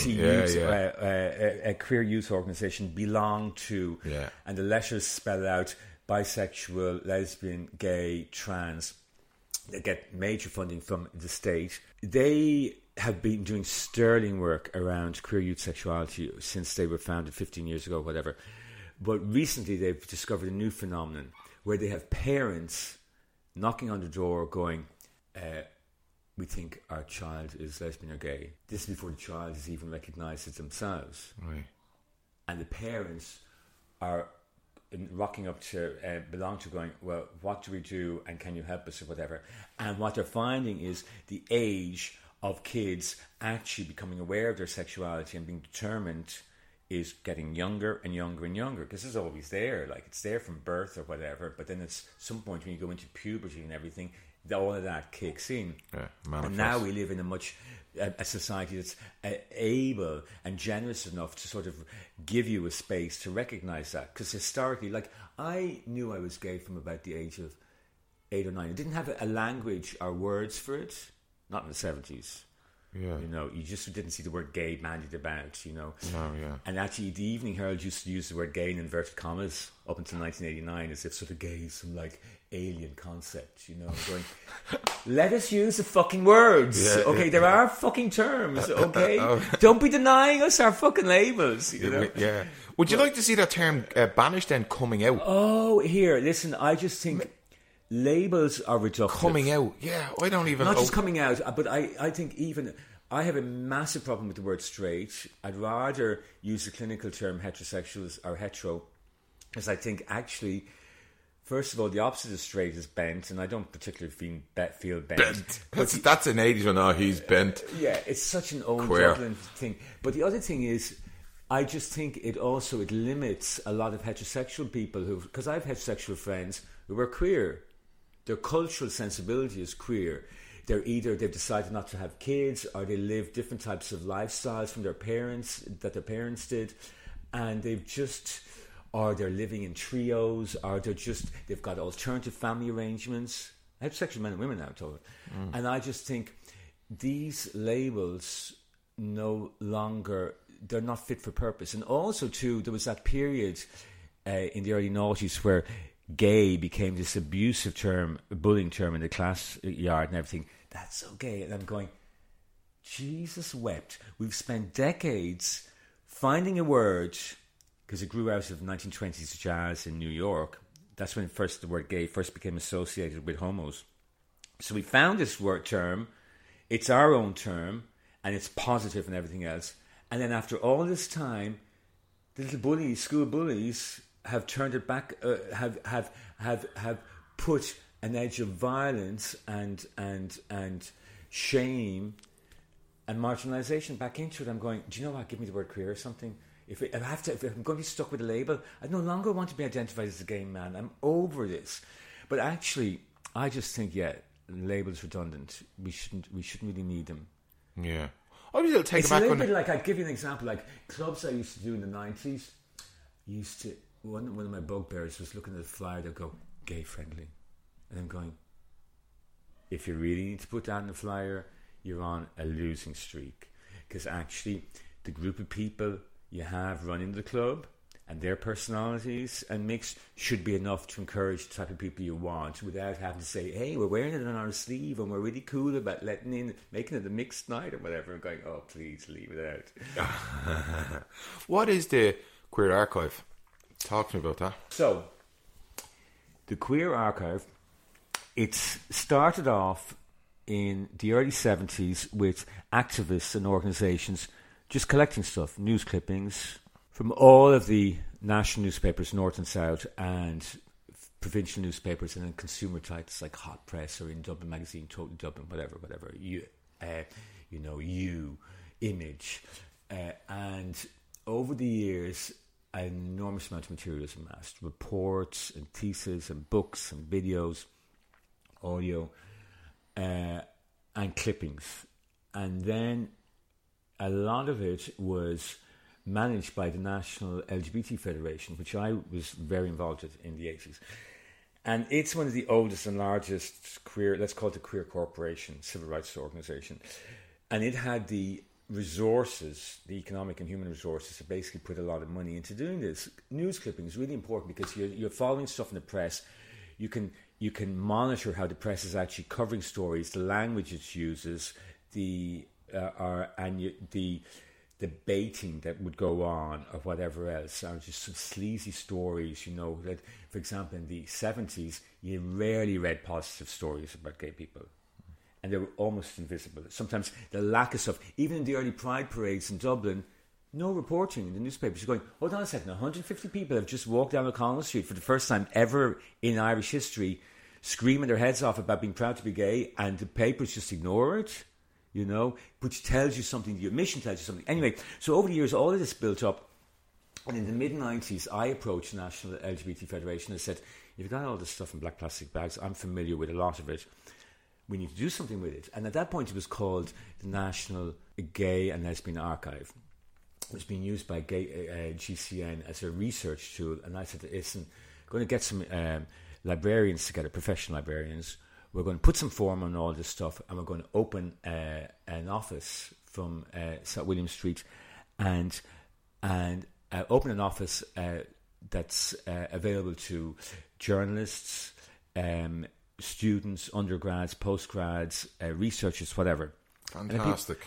A queer youth organisation, Belong To. Yeah. And the letters spell out bisexual, lesbian, gay, trans. They get major funding from the state. They have been doing sterling work around queer youth sexuality since they were founded 15 years ago, whatever. But recently they've discovered a new phenomenon where they have parents knocking on the door going, we think our child is lesbian or gay. This is before the child is even recognised as themselves. Right. And the parents are rocking up to Belong To going, well, what do we do and can you help us or whatever? And what they're finding is the age of kids actually becoming aware of their sexuality and being determined is getting younger and younger and younger, because it's always there, like it's there from birth or whatever, but then it's some point when you go into puberty and everything, all of that kicks in. And now we live in a society that's able and generous enough to sort of give you a space to recognise that, because historically, like, I knew I was gay from about the age of 8 or 9. I didn't have a language or words for it. Not in the 70s. Yeah. You just didn't see the word gay bandied about, No, yeah. And actually, the Evening Herald used to use the word gay in inverted commas up until 1989, as if sort of gay is some, like, alien concept, going, let us use the fucking words. Yeah, okay, there are fucking terms, okay? Don't be denying us our fucking labels, Yeah. Would you like to see that term banished then, coming out? Oh, here, listen, I just think... labels are reductive. Coming out, yeah. I don't even... Not just coming out, but I think even... I have a massive problem with the word straight. I'd rather use the clinical term heterosexuals or hetero, because I think actually, first of all, the opposite of straight is bent, and I don't particularly feel bent. That's an 80s one. Oh, he's bent. Yeah, it's such an old Queer Dublin thing. But the other thing is, I just think it limits a lot of heterosexual people because I have heterosexual friends who are queer. Their cultural sensibility is queer. They've decided not to have kids, or they live different types of lifestyles from their parents did, and they're living in trios, or they've got alternative family arrangements. Heterosexual men and women now, totally. And I just think these labels no longer, they're not fit for purpose. And also too, there was that period in the early noughties where gay became this abusive term, bullying term in the class yard and everything. That's so gay. And I'm going, Jesus wept. We've spent decades finding a word, because it grew out of 1920s jazz in New York. That's when the word gay first became associated with homos. So we found this word term. It's our own term, and it's positive and everything else. And then after all this time, the little bullies, school bullies, have turned it back, have put an edge of violence and shame and marginalisation back into it. I'm going, do you know what? Give me the word queer or something. If I'm going to be stuck with a label, I no longer want to be identified as a gay man. I'm over this. But actually, I just think, labels redundant. We shouldn't really need them. Yeah. I mean, take it's it back a little bit like, I'll give you an example, like clubs I used to do in the 90s. One of my bugbears was looking at the flyer, they'll go, gay friendly. And I'm going, if you really need to put that in the flyer, you're on a losing streak. Because actually, the group of people you have running the club and their personalities and mix should be enough to encourage the type of people you want without having to say, hey, we're wearing it on our sleeve and we're really cool about making it a mixed night or whatever, and going, oh, please leave it out. What is the Queer Archive? Talk to me about that. So, the Queer Archive, it's started off in the early 70s with activists and organisations just collecting stuff, news clippings from all of the national newspapers, North and South, and provincial newspapers, and then consumer titles like Hot Press or In Dublin Magazine, Total Dublin, whatever. Image. And over the years, an enormous amount of material is amassed. Reports and theses and books and videos, audio, and clippings. And then a lot of it was managed by the National LGBT Federation, which I was very involved with in the 80s. And it's one of the oldest and largest queer, let's call it a queer corporation, civil rights organisation. And it had the resources, the economic and human resources, to basically put a lot of money into doing this. News clipping is really important because you're following stuff in the press. You can monitor how the press is actually covering stories, the language it uses, the baiting that would go on or whatever else, or just some sleazy stories, that, for example, in the 70s, you rarely read positive stories about gay people. And they were almost invisible. Sometimes the lack of stuff, even in the early Pride parades in Dublin, no reporting in the newspapers. You're going, hold on a second, 150 people have just walked down O'Connell Street for the first time ever in Irish history, screaming their heads off about being proud to be gay, and the papers just ignore it. Which tells you something, your mission tells you something. Anyway, so over the years, all of this built up. And in the mid-90s, I approached the National LGBT Federation and said, you've got all this stuff in black plastic bags. I'm familiar with a lot of it. We need to do something with it. And at that point, it was called the National Gay and Lesbian Archive. It was being used by GCN as a research tool. And I said, listen, going to get some librarians together, professional librarians. We're going to put some form on all this stuff, and we're going to open an office from St. William Street, and open an office that's available to journalists, students, undergrads, postgrads, researchers, whatever. Fantastic.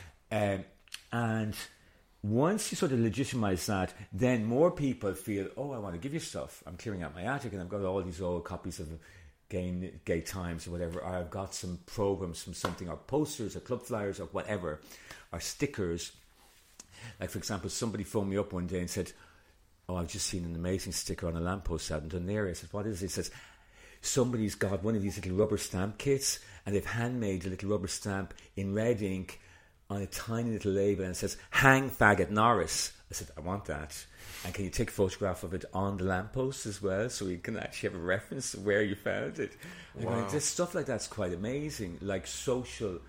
And once you sort of legitimize that, then more people feel, oh, I want to give you stuff. I'm clearing out my attic, and I've got all these old copies of Gay Times or whatever, or I've got some programs from something, or posters or club flyers or whatever, or stickers. Like, for example, somebody phoned me up one day and said, oh, I've just seen an amazing sticker on a lamppost out in Dún Laoghaire. I said, what is it? He says, somebody's got one of these little rubber stamp kits, and they've handmade a little rubber stamp in red ink on a tiny little label, and it says, hang faggot Norris. I said, I want that. And can you take a photograph of it on the lamppost as well, so we can actually have a reference to where you found it? Wow. This stuff like that's quite amazing, like social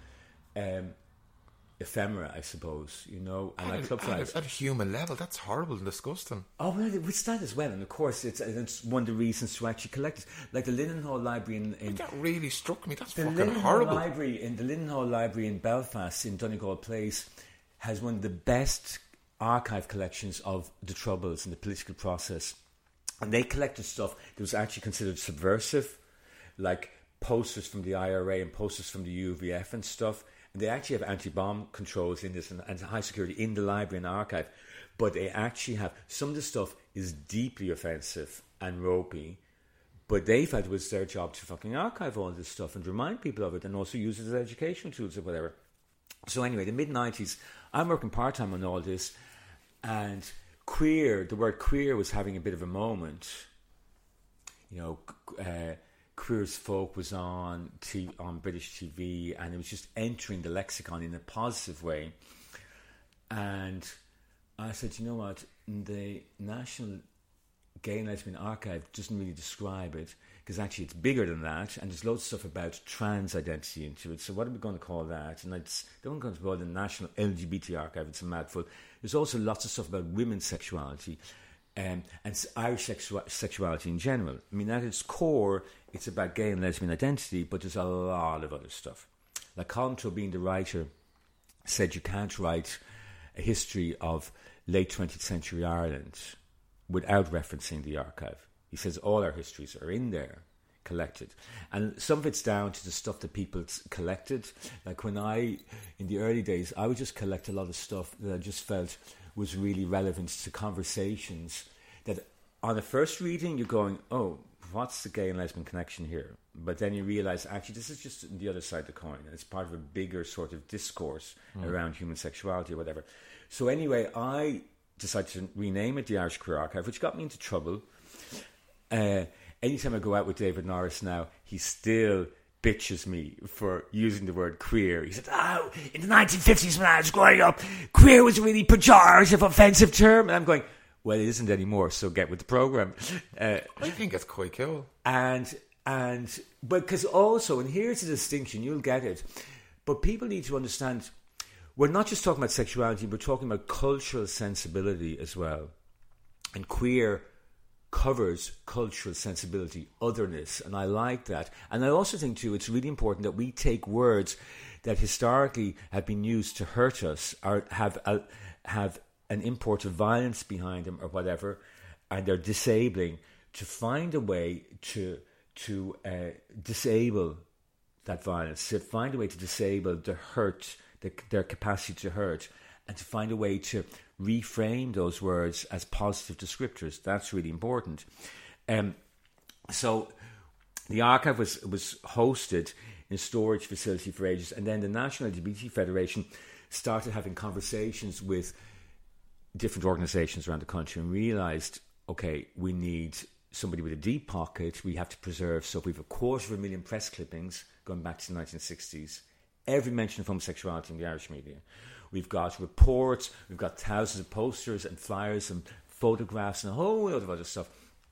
ephemera, I suppose, and like club flyers. At a human level, that's horrible and disgusting. Oh, well, it's that as well, and of course, it's one of the reasons to actually collect it. Like the Linenhall Library in that really struck me. That's the fucking horrible. The Linenhall Library in Belfast, in Donegal Place, has one of the best archive collections of the Troubles and the political process, and they collected stuff that was actually considered subversive, like posters from the IRA and posters from the UVF and stuff. And they actually have anti-bomb controls in this and high security in the library and archive, but they actually have, some of the stuff is deeply offensive and ropey, but they felt it was their job to fucking archive all this stuff and remind people of it, and also use it as educational tools or whatever. So anyway, the mid-90s, I'm working part-time on all this, and the word queer was having a bit of a moment. Queer as Folk was on British TV, and it was just entering the lexicon in a positive way. And I said, you know what, the National Gay and Lesbian Archive doesn't really describe it, because actually it's bigger than that, and there's loads of stuff about trans identity into it. So what are we going to call that? And don't going to call it the National LGBT Archive. It's a mouthful. There's also lots of stuff about women's sexuality and Irish sexuality in general. I mean, at its core, it's about gay and lesbian identity, but there's a lot of other stuff. Like Colm Tóibín, the writer, said you can't write a history of late 20th century Ireland without referencing the archive. He says all our histories are in there, collected. And some of it's down to the stuff that people collected. Like when in the early days, I would just collect a lot of stuff that I just felt was really relevant to conversations that on the first reading, you're going, oh, what's the gay and lesbian connection here? But then you realise, actually, this is just the other side of the coin. It's part of a bigger sort of discourse around human sexuality or whatever. So anyway, I decided to rename it the Irish Queer Archive, which got me into trouble. Anytime I go out with David Norris now, he still bitches me for using the word queer. He said, oh, in the 1950s when I was growing up, queer was a really pejorative, offensive term. And I'm going, well, it isn't anymore, so get with the programme. I think it's quite cool. But because also, and here's the distinction, you'll get it, but people need to understand, we're not just talking about sexuality, we're talking about cultural sensibility as well. And queer covers cultural sensibility, otherness, and I like that. And I also think, too, it's really important that we take words that historically have been used to hurt us or have an import of violence behind them or whatever, and they're disabling, to find a way to disable that violence, to find a way to disable the hurt, their capacity to hurt, and to find a way to reframe those words as positive descriptors. That's really important. So the archive was hosted in a storage facility for ages, and then the National LGBT Federation started having conversations with different organisations around the country and realised, okay, we need somebody with a deep pocket. We have to preserve. So we have 250,000 press clippings going back to the 1960s. Every mention of homosexuality in the Irish media. We've got reports. We've got thousands of posters and flyers and photographs and a whole lot of other stuff.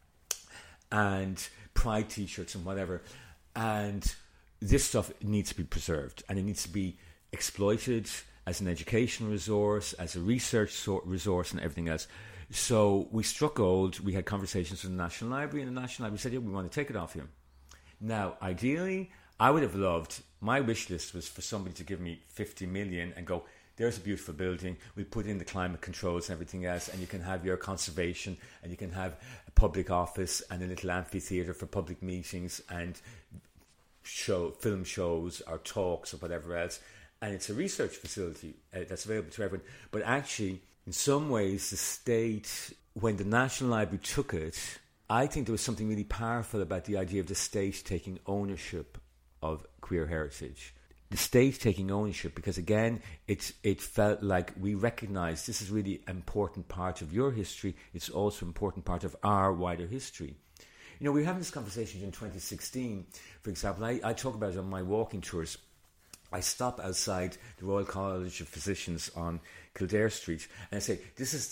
And pride T-shirts and whatever. And this stuff needs to be preserved. And it needs to be exploited as an educational resource, as a research resource and everything else. So we struck gold. We had conversations with the National Library, and the National Library said, yeah, we want to take it off you. Now, ideally, I would have loved, my wish list was for somebody to give me 50 million and go, there's a beautiful building, we put in the climate controls and everything else, and you can have your conservation, and you can have a public office and a little amphitheatre for public meetings and film shows or talks or whatever else. And it's a research facility that's available to everyone. But actually, in some ways, the state, when the National Library took it, I think there was something really powerful about the idea of the state taking ownership of queer heritage. The state taking ownership, because again, it felt like we recognised this is really an important part of your history. It's also an important part of our wider history. You know, we were having this conversation in 2016, for example. I talk about it on my walking tours. I stop outside the Royal College of Physicians on Kildare Street, and I say, this is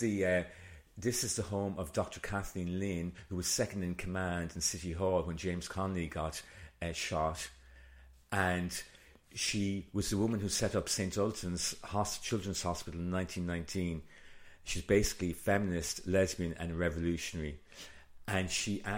the home of Dr. Kathleen Lynn, who was second in command in City Hall when James Connolly got shot. And she was the woman who set up St. Ultan's Children's Hospital in 1919. She's basically feminist, lesbian, and revolutionary. And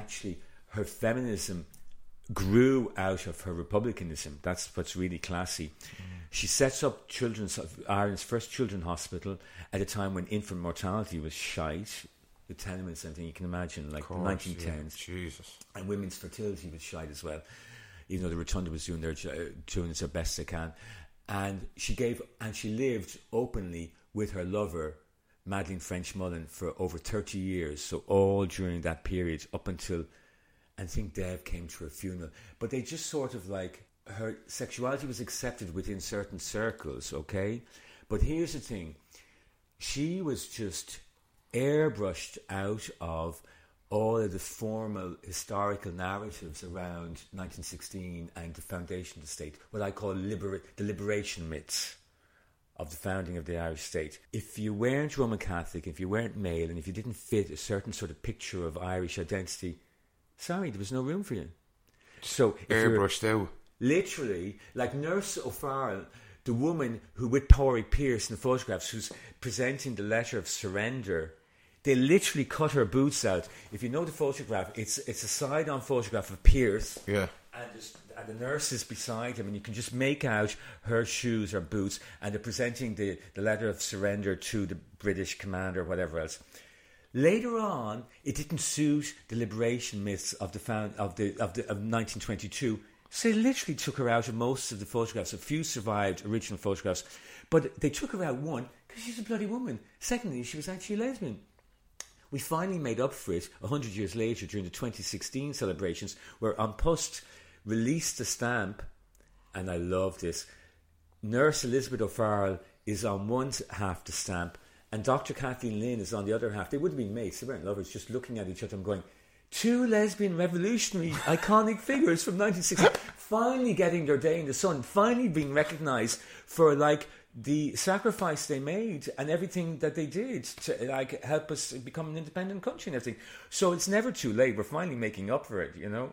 her feminism grew out of her republicanism. That's what's really classy. She sets up Ireland's first children's hospital at a time when infant mortality was shite. The tenements and everything you can imagine, like the 1910s. Yeah. Jesus. And women's fertility was shite as well. Even though the Rotunda was doing their best they can. And she lived openly with her lover, Madeleine French Mullen, for over 30 years. So all during that period, up until, I think Dev came to her funeral. But they just sort of like, her sexuality was accepted within certain circles, okay? But here's the thing. She was just airbrushed out of all of the formal historical narratives around 1916 and the foundation of the state, what I call the liberation myths of the founding of the Irish state. If you weren't Roman Catholic, if you weren't male, and if you didn't fit a certain sort of picture of Irish identity, sorry, there was no room for you. So airbrushed out. Literally, like Nurse O'Farrell, the woman who with Pádraig Pearse in the photographs, who's presenting the letter of surrender, they literally cut her boots out. If you know the photograph, it's a side-on photograph of Pearse. Yeah. And the nurse is beside him, and you can just make out her shoes or boots, and they're presenting the letter of surrender to the British commander or whatever else. Later on, it didn't suit the liberation myths of of 1922. So they literally took her out of most of the photographs. A few survived original photographs, but they took her out, one, because she's a bloody woman. Secondly, she was actually a lesbian. We finally made up for it 100 years later during the 2016 celebrations, where An Post released a stamp, and I love this. Nurse Elizabeth O'Farrell is on one half the stamp, and Dr. Kathleen Lynn is on the other half. They would have been mates, they weren't lovers, just looking at each other and going, two lesbian revolutionary iconic figures from 1960 finally getting their day in the sun, finally being recognised for like the sacrifice they made and everything that they did to like help us become an independent country and everything. So it's never too late. We're finally making up for it, you know.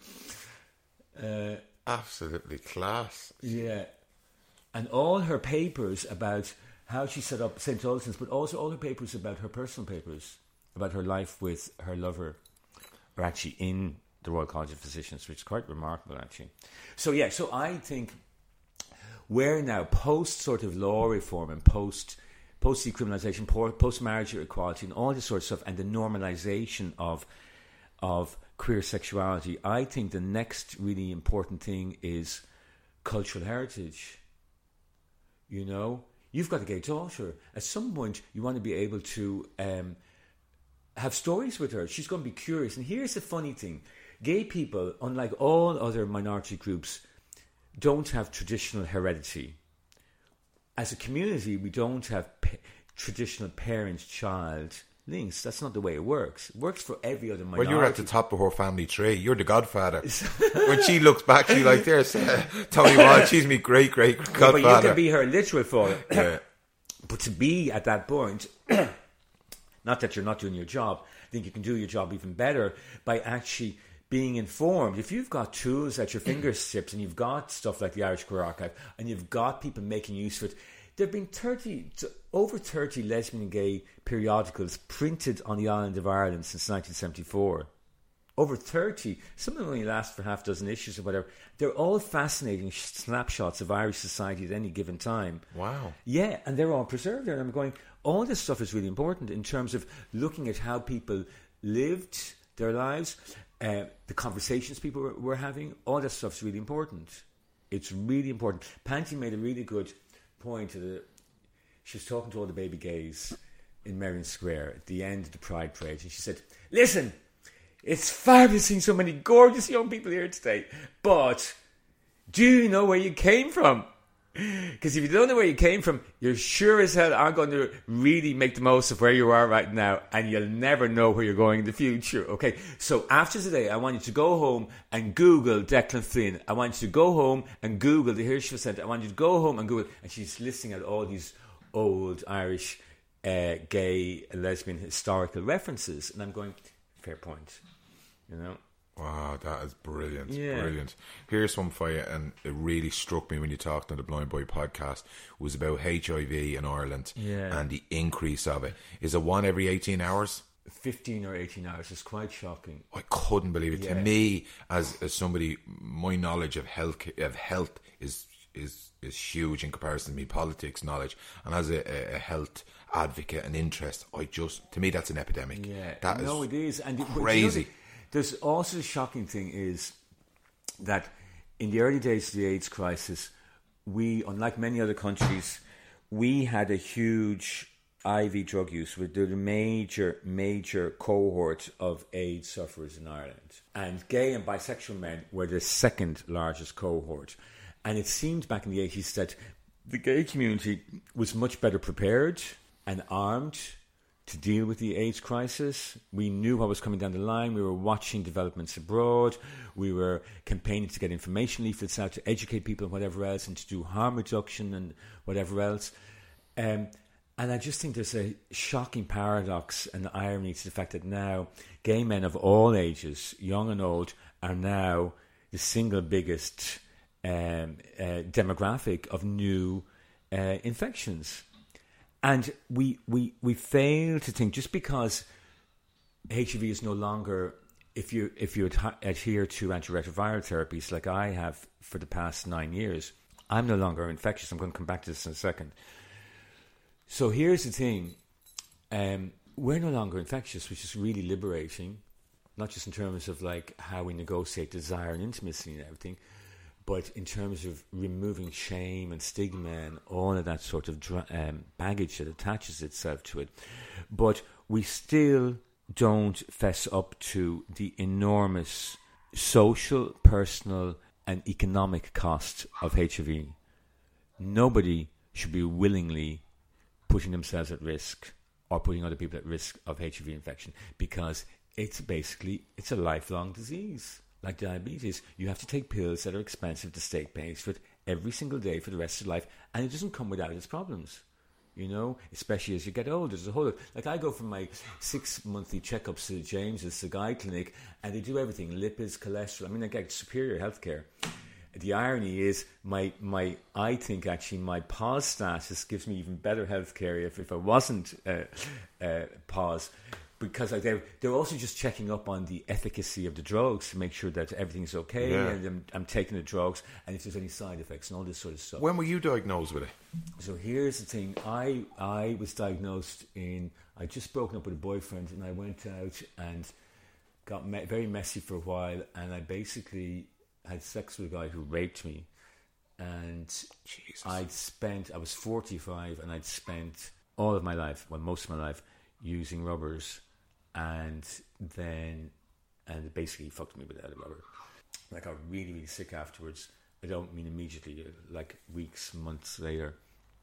Absolutely class. Yeah. And all her papers about how she set up St. Ulstan's, but also all her papers about her personal papers, about her life with her lover, are actually in the Royal College of Physicians, which is quite remarkable, actually. So, yeah, so I think we're now post sort of law reform and post decriminalisation, post marriage equality, and all this sort of stuff, and the normalisation of queer sexuality. I think the next really important thing is cultural heritage. You know, you've got a gay daughter. At some point, you want to be able to have stories with her. She's going to be curious. And here's the funny thing. Gay people, unlike all other minority groups, don't have traditional heredity. As a community, we don't have traditional parent-child links. That's not the way it works. It works for every other minority. Well, you're at the top of her family tree. You're the godfather. When she looks back, she's like, there's Tony Walsh, she's my great-great-godfather. But you can be her literal father. Yeah. But to be at that point, not that you're not doing your job, I think you can do your job even better by actually being informed. If you've got tools at your fingertips and you've got stuff like the Irish Queer Archive and you've got people making use of it, there have been over 30 lesbian and gay periodicals printed on the island of Ireland since 1974. Over 30. Some of them only last for half a dozen issues or whatever. They're all fascinating snapshots of Irish society at any given time. Wow. Yeah, and they're all preserved there. And I'm going, all this stuff is really important in terms of looking at how people lived their lives, the conversations people were having. All that stuff's really important. It's really important. Panty made a really good point. She was talking to all the baby gays in Merrion Square at the end of the Pride Parade, and she said, listen, it's fabulous seeing so many gorgeous young people here today, but do you know where you came from? Because if you don't know where you came from, you're sure as hell aren't going to really make the most of where you are right now, and you'll never know where you're going in the future. Okay, so after today, I want you to go home and Google Declan Flynn. I want you to go home and Google the Hirschfeld Centre. I want you to go home and Google, and she's listing out all these old Irish gay and lesbian historical references, and I'm going, fair point, you know. Wow, that is brilliant. Yeah. Brilliant. Here's one for you, and it really struck me when you talked on the Blind Boy podcast, was about HIV in Ireland and the increase of it. Is it one every 18 hours? 15 or 18 hours is quite shocking. I couldn't believe it. Yeah. To me, as somebody, my knowledge of health is huge in comparison to me politics knowledge, and as a health advocate and interest, to me that's an epidemic. Yeah, that is it is, and crazy. You know, there's also the shocking thing is that in the early days of the AIDS crisis, we, unlike many other countries, we had a huge IV drug use. We did a major cohort of AIDS sufferers in Ireland. And gay and bisexual men were the second largest cohort. And it seemed back in the 80s that the gay community was much better prepared and armed to deal with the AIDS crisis. We knew what was coming down the line. We were watching developments abroad. We were campaigning to get information leaflets out to educate people and whatever else, and to do harm reduction and whatever else. And I just think there's a shocking paradox and irony to the fact that now gay men of all ages, young and old, are now the single biggest demographic of new infections. And we fail to think, just because HIV is no longer, if you adhere to antiretroviral therapies like I have for the past 9 years, I'm no longer infectious. I'm going to come back to this in a second. So here's the thing. we're no longer infectious, which is really liberating, not just in terms of like how we negotiate desire and intimacy and everything, but in terms of removing shame and stigma and all of that sort of baggage that attaches itself to it. But we still don't fess up to the enormous social, personal and economic cost of HIV. Nobody should be willingly putting themselves at risk or putting other people at risk of HIV infection, because it's a lifelong disease. Like diabetes, you have to take pills that are expensive, the state pays for it every single day for the rest of life, and it doesn't come without its problems, you know, especially as you get older. There's a whole, like I go for my 6 monthly checkups to James's, the Guy Clinic, and they do everything, lipids, cholesterol. I mean, I get superior healthcare. The irony is, I think actually my POS status gives me even better healthcare if I wasn't POS. Because they're also just checking up on the efficacy of the drugs to make sure that everything's okay, and I'm taking the drugs, and if there's any side effects and all this sort of stuff. When were you diagnosed with it? So here's the thing. I was diagnosed I'd just broken up with a boyfriend, and I went out and got very messy for a while, and I basically had sex with a guy who raped me. And Jesus. I was 45, and I'd spent all of my life, well, most of my life, using rubbers, and basically fucked me without a rubber. I got really, really sick afterwards. I don't mean immediately, like weeks, months later.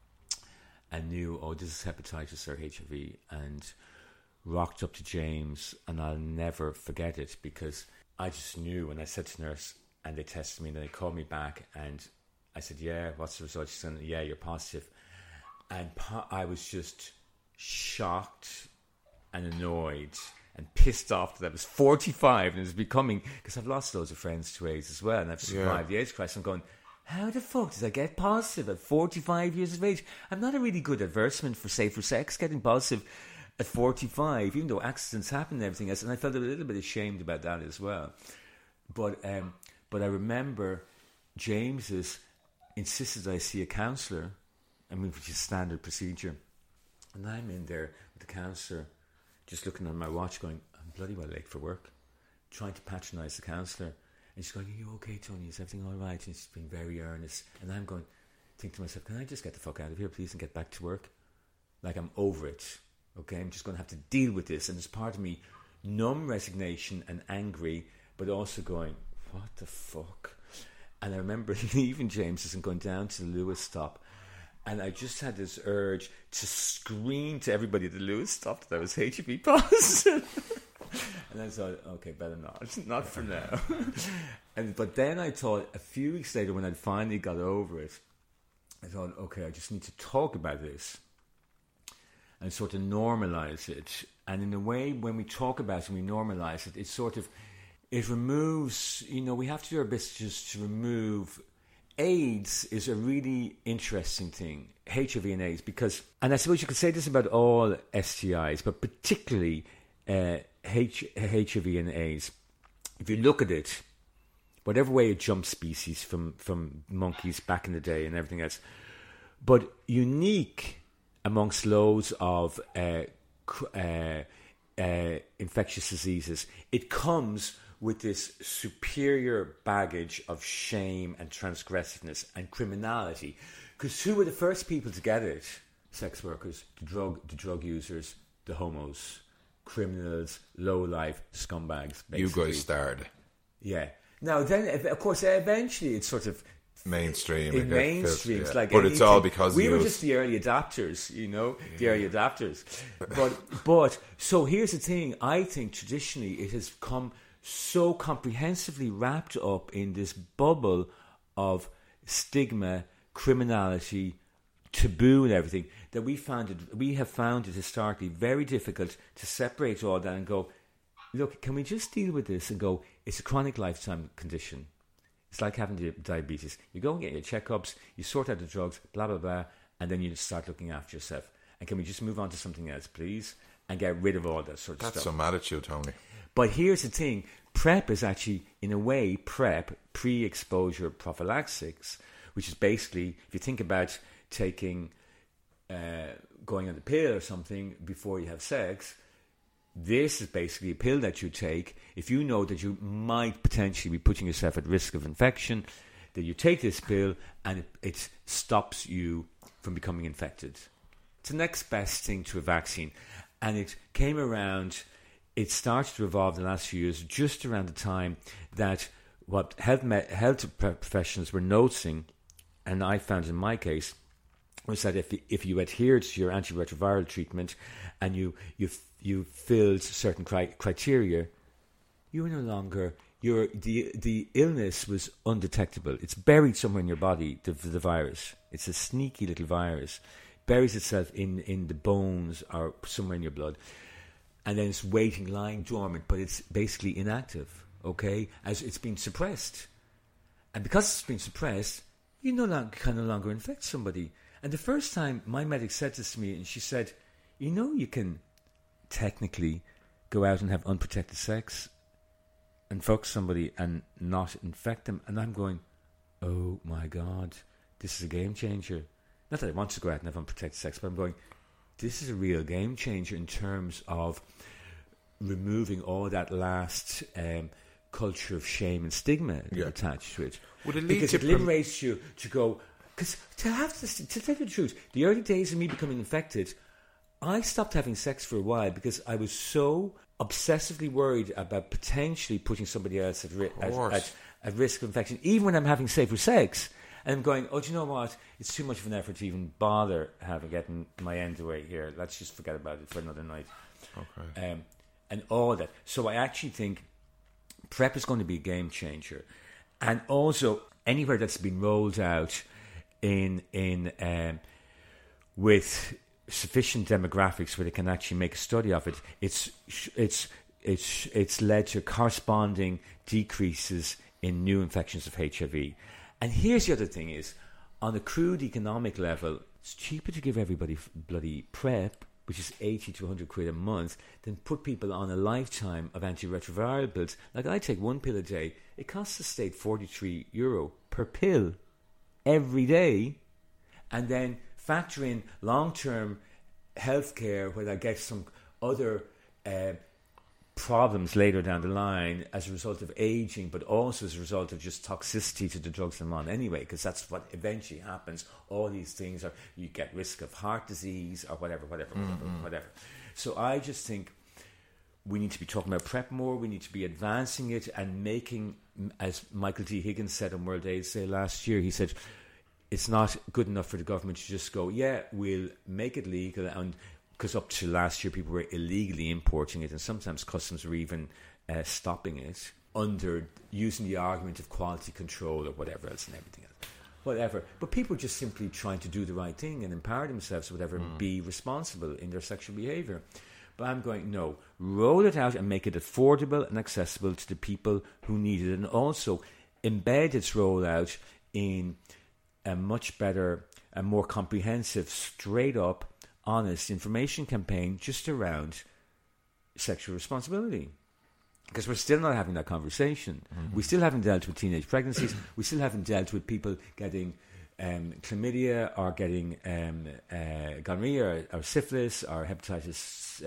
I knew, this is hepatitis or HIV, and rocked up to James, and I'll never forget it, because I just knew when I said to the nurse, and they tested me, and they called me back, and I said, yeah, what's the result? She said, yeah, you're positive. And I was just shocked and annoyed and pissed off that I was 45 and it was becoming, because I've lost loads of friends to AIDS as well, and I've survived the AIDS crisis. I'm going, how the fuck did I get positive at 45 years of age? I'm not a really good advertisement for safer sex, getting positive at 45, even though accidents happen and everything else, and I felt a little bit ashamed about that as well. But I remember James's insisted I see a counsellor, which is standard procedure, and I'm in there with the counsellor, just looking at my watch going, I'm bloody well late for work, trying to patronise the counsellor. And she's going, are you okay, Tony? Is everything all right? And she's being very earnest. And I'm going, think to myself, can I just get the fuck out of here, please, and get back to work? Like, I'm over it. Okay, I'm just going to have to deal with this. And there's part of me, numb resignation and angry, but also going, what the fuck? And I remember leaving James's and going down to the Lewis stop. And I just had this urge to scream to everybody at the Lewis stop that I was HIV positive. And I thought, okay, better not for now. But then I thought, a few weeks later, when I'd finally got over it, I thought, okay, I just need to talk about this and sort of normalise it. And in a way, when we talk about it and we normalise it, it removes, we have to do our best just to remove. AIDS is a really interesting thing, HIV and AIDS, because, and I suppose you could say this about all STIs, but particularly HIV and AIDS. If you look at it, whatever way it jumped species from monkeys back in the day and everything else, but unique amongst loads of infectious diseases, it comes with this superior baggage of shame and transgressiveness and criminality. Because who were the first people to get it? Sex workers, the drug users, the homos, criminals, low-life scumbags, basically. You guys started. Yeah. Now, then, of course, eventually it's sort of mainstream. It mainstreams, yeah. like but it's all because we were just the early adapters, the early adapters. But so here's the thing. I think traditionally it has come so comprehensively wrapped up in this bubble of stigma, criminality, taboo and everything, that we have found it historically very difficult to separate all that and go, look, can we just deal with this and go, it's a chronic lifetime condition. It's like having diabetes. You go and get your checkups, you sort out the drugs, blah, blah, blah, and then you start looking after yourself. And can we just move on to something else, please? And get rid of all that sort of stuff. That's some attitude, Tony. But here's the thing. PrEP is actually, in a way, pre-exposure prophylaxis, which is basically, if you think about taking going on the pill or something before you have sex. This is basically a pill that you take if you know that you might potentially be putting yourself at risk of infection. That you take this pill and it stops you from becoming infected. It's the next best thing to a vaccine, and it came around. It started to evolve in the last few years, just around the time that what health professionals were noticing, and I found in my case, was that if you adhered to your antiretroviral treatment and you filled certain criteria, you were no longer the illness was undetectable. It's buried somewhere in your body. The virus. It's a sneaky little virus. Buries itself in the bones or somewhere in your blood, and then it's waiting, lying dormant, but it's basically inactive. Okay, as it's been suppressed, and because it's been suppressed, you can no longer infect somebody. And the first time my medic said this to me, and she said, you can technically go out and have unprotected sex and fuck somebody and not infect them. And I'm going, oh my God, this is a game changer. Not that I want to go out and have unprotected sex, but I'm going, this is a real game changer in terms of removing all that last culture of shame and stigma attached to it. Would it lead because to it liberates you to go... Because to tell you the truth, the early days of me becoming infected, I stopped having sex for a while because I was so obsessively worried about potentially putting somebody else at risk of infection, even when I'm having safer sex. And I'm going, do you know what? It's too much of an effort to even bother getting my end away here. Let's just forget about it for another night. Okay. And all that. So I actually think PrEP is going to be a game changer. And also, anywhere that's been rolled out with sufficient demographics where they can actually make a study of it, it's led to corresponding decreases in new infections of HIV. And here's the other thing is, on a crude economic level, it's cheaper to give everybody bloody PrEP, which is 80 to 100 quid a month, than put people on a lifetime of antiretroviral pills. Like I take one pill a day, it costs the state €43 per pill every day, and then factor in long-term healthcare where I get some other problems later down the line as a result of aging, but also as a result of just toxicity to the drugs I'm on anyway, because that's what eventually happens. All these things are, you get risk of heart disease or whatever. So I just think we need to be talking about PrEP more. We need to be advancing it and making, as Michael D. Higgins said on World AIDS Day last year, he said, it's not good enough for the government to just go, yeah, we'll make it legal, and because up to last year people were illegally importing it, and sometimes customs were even stopping it under using the argument of quality control or whatever else and everything else. Whatever. But people just simply trying to do the right thing and empower themselves or whatever and be responsible in their sexual behaviour. But I'm going, no, roll it out and make it affordable and accessible to the people who need it, and also embed its rollout in a much better and more comprehensive, straight up, honest information campaign just around sexual responsibility. Because we're still not having that conversation. Mm-hmm. We still haven't dealt with teenage pregnancies. We still haven't dealt with people getting chlamydia or getting gonorrhea or syphilis or hepatitis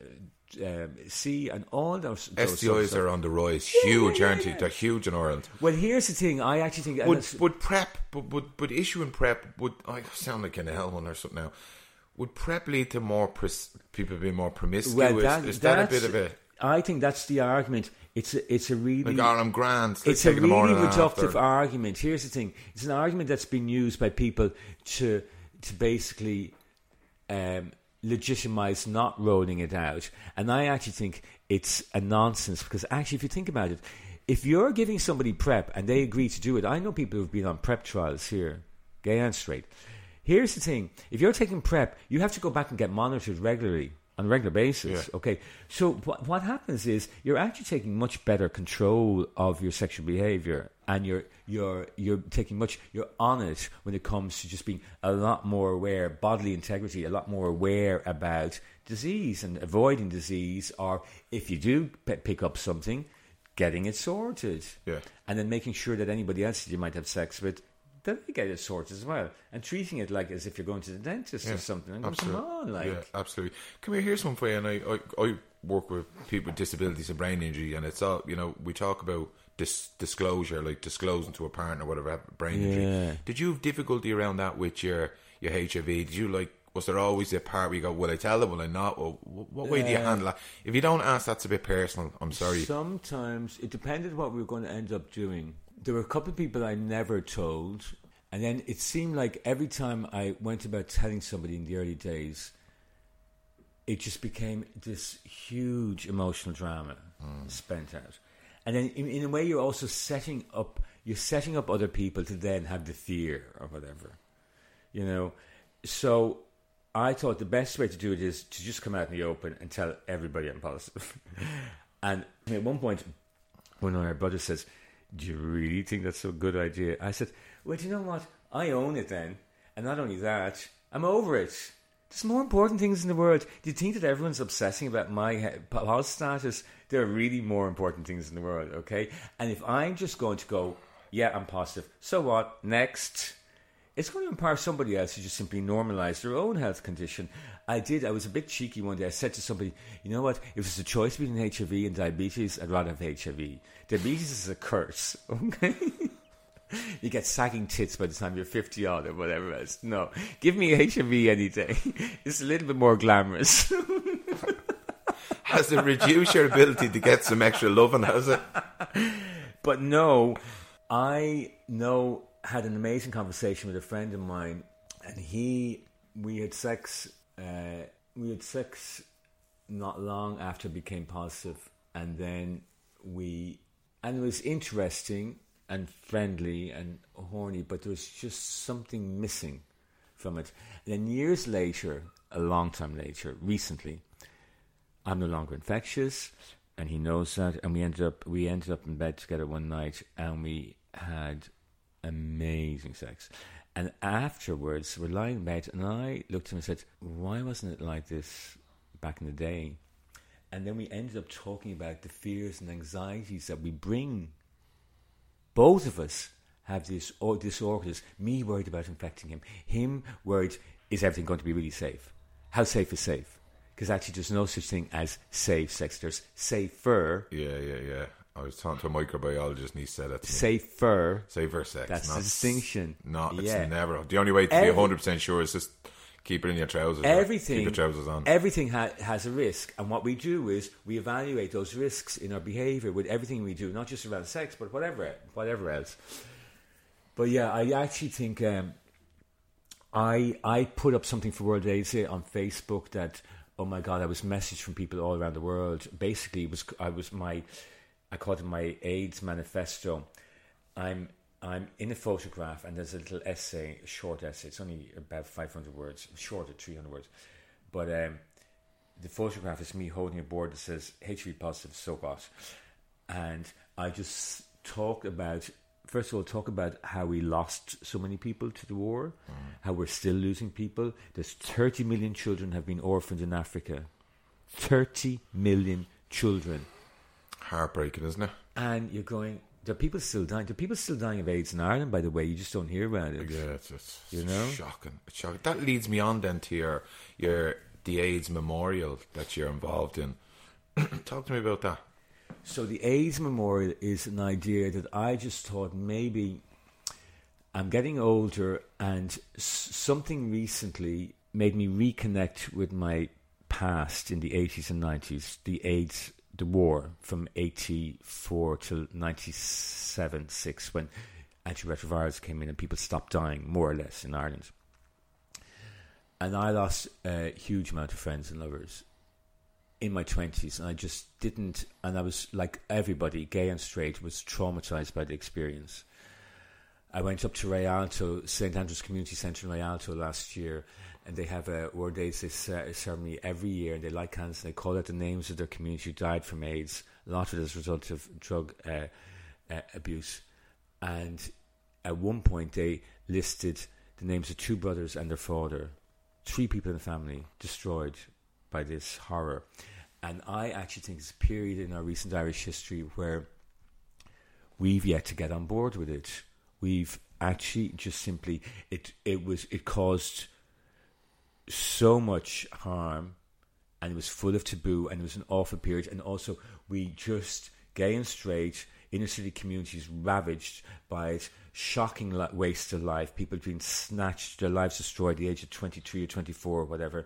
C, and all those STIs are on the rise, huge, aren't they? They're huge in Ireland. Well, here's the thing. I actually think would PrEP, but issuing PrEP would, I sound like an L1 or something now. Would PrEP lead to more people being more promiscuous? Well, is that a bit of a? I think that's the argument. It's a really like, I'm grand. It's a really reductive argument. Here's the thing: it's an argument that's been used by people to basically legitimize not rolling it out. And I actually think it's a nonsense, because actually, if you think about it, if you're giving somebody PrEP and they agree to do it, I know people who've been on PrEP trials here, gay and straight. Here's the thing: if you're taking PrEP, you have to go back and get monitored regularly, on a regular basis. Yeah. Okay, so what happens is you're actually taking much better control of your sexual behaviour, and you're taking you're on it when it comes to just being a lot more aware, bodily integrity, a lot more aware about disease and avoiding disease, or if you do pick up something, getting it sorted, and then making sure that anybody else that you might have sex with then they get it sorted as well. And treating it like as if you're going to the dentist or something. And come on, like. Yeah, absolutely. Come here, here's one for you. And I work with people with disabilities and brain injury, and it's all, we talk about disclosure, like disclosing to a partner, whatever, brain injury. Did you have difficulty around that with your HIV? Did you was there always a part where you go, will I tell them, will I not? Or what way do you handle that? If you don't ask, that's a bit personal. I'm sorry. Sometimes it depended what we were going to end up doing. There were a couple of people I never told, and then it seemed like every time I went about telling somebody in the early days, it just became this huge emotional drama spent out. And then in a way you're also setting up other people to then have the fear or whatever. So I thought the best way to do it is to just come out in the open and tell everybody I'm positive. And at one point, one of our brothers says, do you really think that's a good idea? I said, well, do you know what? I own it then. And not only that, I'm over it. There's more important things in the world. Do you think that everyone's obsessing about my health status? There are really more important things in the world, okay? And if I'm just going to go, yeah, I'm positive, so what? Next. It's going to empower somebody else to just simply normalise their own health condition. I was a bit cheeky one day. I said to somebody, you know what? If it's a choice between HIV and diabetes, I'd rather have HIV. Diabetes is a curse, okay? You get sagging tits by the time you're 50 odd or whatever else. No, give me HIV any day. It's a little bit more glamorous. Has it reduced your ability to get some extra loving, has it? But no, I had an amazing conversation with a friend of mine, and we had sex not long after I became positive, and then it was interesting and friendly and horny, but there was just something missing from it. And then years later, a long time later, recently, I'm no longer infectious, and he knows that, and we ended up in bed together one night, and we had amazing sex. And afterwards, we're lying in bed, and I looked at him and said, why wasn't it like this back in the day? And then we ended up talking about the fears and anxieties that we bring. Both of us have this disorders. Me worried about infecting him worried, is everything going to be really safe? How safe is safe? Because actually there's no such thing as safe sex. There's safer. Yeah. I was talking to a microbiologist and he said that to me. Safer sex. That's the distinction. It's never. The only way to be 100% sure is just keep it in your trousers. Everything, keep your trousers on. Everything has a risk, and what we do is we evaluate those risks in our behaviour with everything we do, not just around sex, but whatever else. But yeah, I actually think I put up something for World AIDS Day on Facebook that, oh my God, I was messaged from people all around the world. Basically, I called it my AIDS manifesto. I'm in a photograph, and there's a little essay, a short essay. It's only about 500 words, short at 300 words. But the photograph is me holding a board that says HIV positive, so what? And I just talk about how we lost so many people to the war, how we're still losing people. There's 30 million children have been orphaned in Africa. 30 million children. Heartbreaking, isn't it? And you're going, there are people still dying. There are people still dying of AIDS in Ireland, by the way. You just don't hear about it. Yeah, it's shocking. It's shocking. That leads me on then to the AIDS memorial that you're involved in. Talk to me about that. So the AIDS memorial is an idea that I just thought maybe I'm getting older, and something recently made me reconnect with my past in the 80s and 90s, the war from 84 till 97, 6, when antiretrovirals came in and people stopped dying, more or less, in Ireland. And I lost a huge amount of friends and lovers in my 20s, and I just didn't, and I was like everybody, gay and straight, was traumatized by the experience. I went up to Rialto, St. Andrew's Community Centre in Rialto last year, and they have a World AIDS Day ceremony every year, and they light candles, and they call out the names of their community who died from AIDS, a lot of it as a result of drug abuse. And at one point they listed the names of 2 brothers and their father, 3 people in the family destroyed by this horror. And I actually think it's a period in our recent Irish history where we've yet to get on board with it. We've actually just simply it caused so much harm, and it was full of taboo, and it was an awful period. And also, we just, gay and straight, inner city communities ravaged by it, shocking waste of life, people being snatched, their lives destroyed at the age of 23 or 24 or whatever.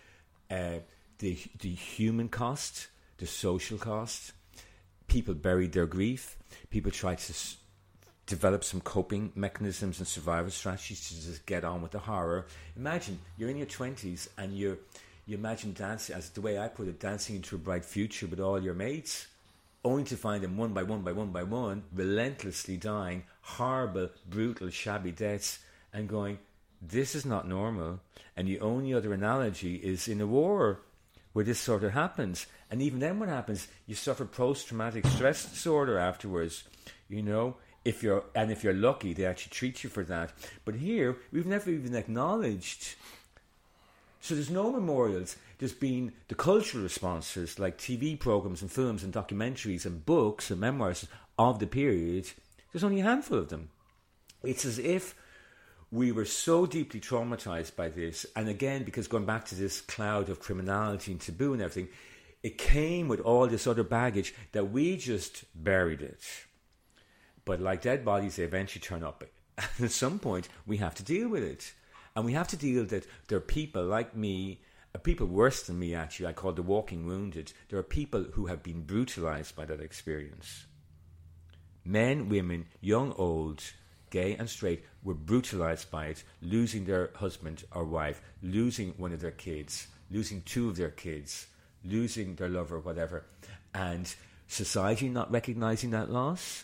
The human cost, the social cost, people buried their grief, people tried to develop some coping mechanisms and survival strategies to just get on with the horror. Imagine you're in your 20s and you imagine dancing, as the way I put it, dancing into a bright future with all your mates, only to find them one by one, relentlessly dying, horrible, brutal, shabby deaths, and going, this is not normal. And the only other analogy is in a war where this sort of happens. And even then what happens, you suffer post-traumatic stress disorder afterwards, you know. If you're lucky, they actually treat you for that. But here, we've never even acknowledged. So there's no memorials. There's been the cultural responses, like TV programs and films and documentaries and books and memoirs of the period. There's only a handful of them. It's as if we were so deeply traumatized by this. And again, because going back to this cloud of criminality and taboo and everything, it came with all this other baggage that we just buried it. But like dead bodies, they eventually turn up. And at some point, we have to deal with it. And we have to deal that there are people like me, people worse than me actually, I call the walking wounded. There are people who have been brutalized by that experience. Men, women, young, old, gay and straight were brutalized by it, losing their husband or wife, losing one of their kids, losing two of their kids, losing their lover, whatever. And society not recognizing that loss.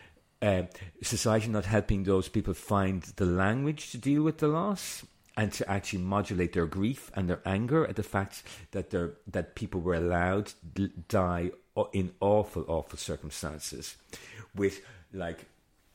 Society not helping those people find the language to deal with the loss and to actually modulate their grief and their anger at the fact that people were allowed to die in awful circumstances, with like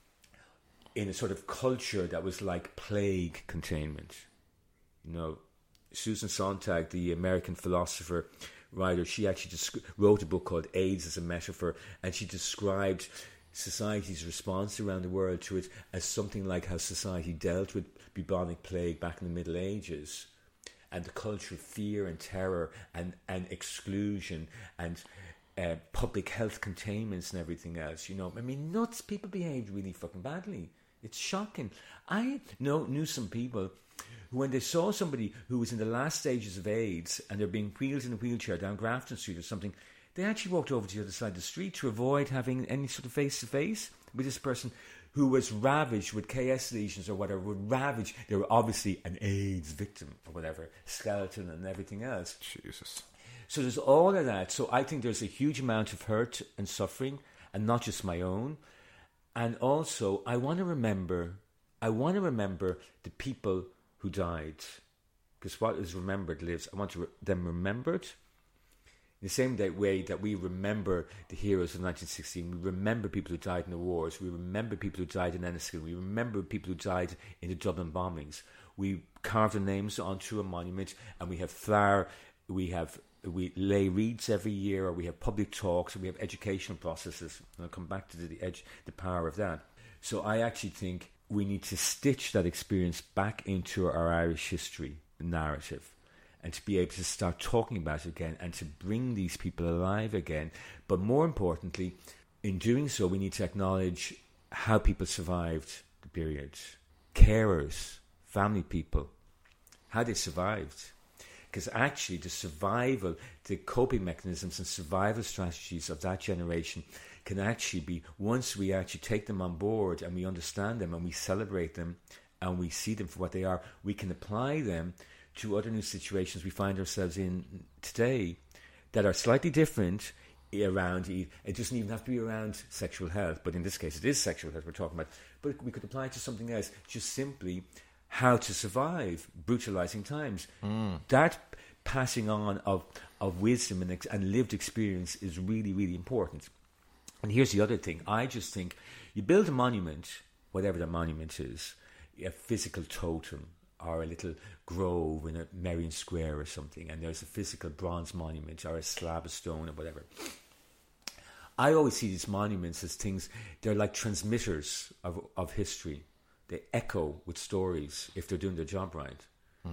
in a sort of culture that was like plague containment. You know, Susan Sontag, the American philosopher writer, she actually wrote a book called AIDS as a Metaphor, and she described society's response around the world to it as something like how society dealt with bubonic plague back in the Middle Ages, and the culture of fear and terror and exclusion and public health containments and everything else. You know, I mean, nuts. People behaved really fucking badly. It's shocking. I knew some people who, when they saw somebody who was in the last stages of AIDS and they're being wheeled in a wheelchair down Grafton Street or something, they actually walked over to the other side of the street to avoid having any sort of face-to-face with this person who was ravaged with KS lesions or whatever, they were obviously an AIDS victim or whatever, skeleton and everything else. Jesus. So there's all of that. So I think there's a huge amount of hurt and suffering, and not just my own. And also, I want to remember the people who died, because what is remembered lives. I want them remembered in the same way that we remember the heroes of 1916. We remember people who died in the wars. We remember people who died in Enniskillen. We remember people who died in the Dublin bombings. We carve their names onto a monument, and we have flower. We lay wreaths every year, or we have public talks, or we have educational processes. And I'll come back to the power of that. So I actually think we need to stitch that experience back into our Irish history narrative, and to be able to start talking about it again, and to bring these people alive again. But more importantly, in doing so, we need to acknowledge how people survived the period. Carers, family people, how they survived. Because actually the coping mechanisms and survival strategies of that generation can actually be, once we actually take them on board and we understand them and we celebrate them and we see them for what they are, we can apply them to other new situations we find ourselves in today that are slightly different around. It doesn't even have to be around sexual health, but in this case it is sexual health we're talking about. But we could apply it to something else, just simply how to survive brutalizing times. That passing on of wisdom and lived experience is really, really important. And here's the other thing. I just think you build a monument, whatever the monument is, a physical totem or a little grove in a Merrion Square or something, and there's a physical bronze monument or a slab of stone or whatever. I always see these monuments as things, they're like transmitters of history. they echo with stories if they're doing their job right.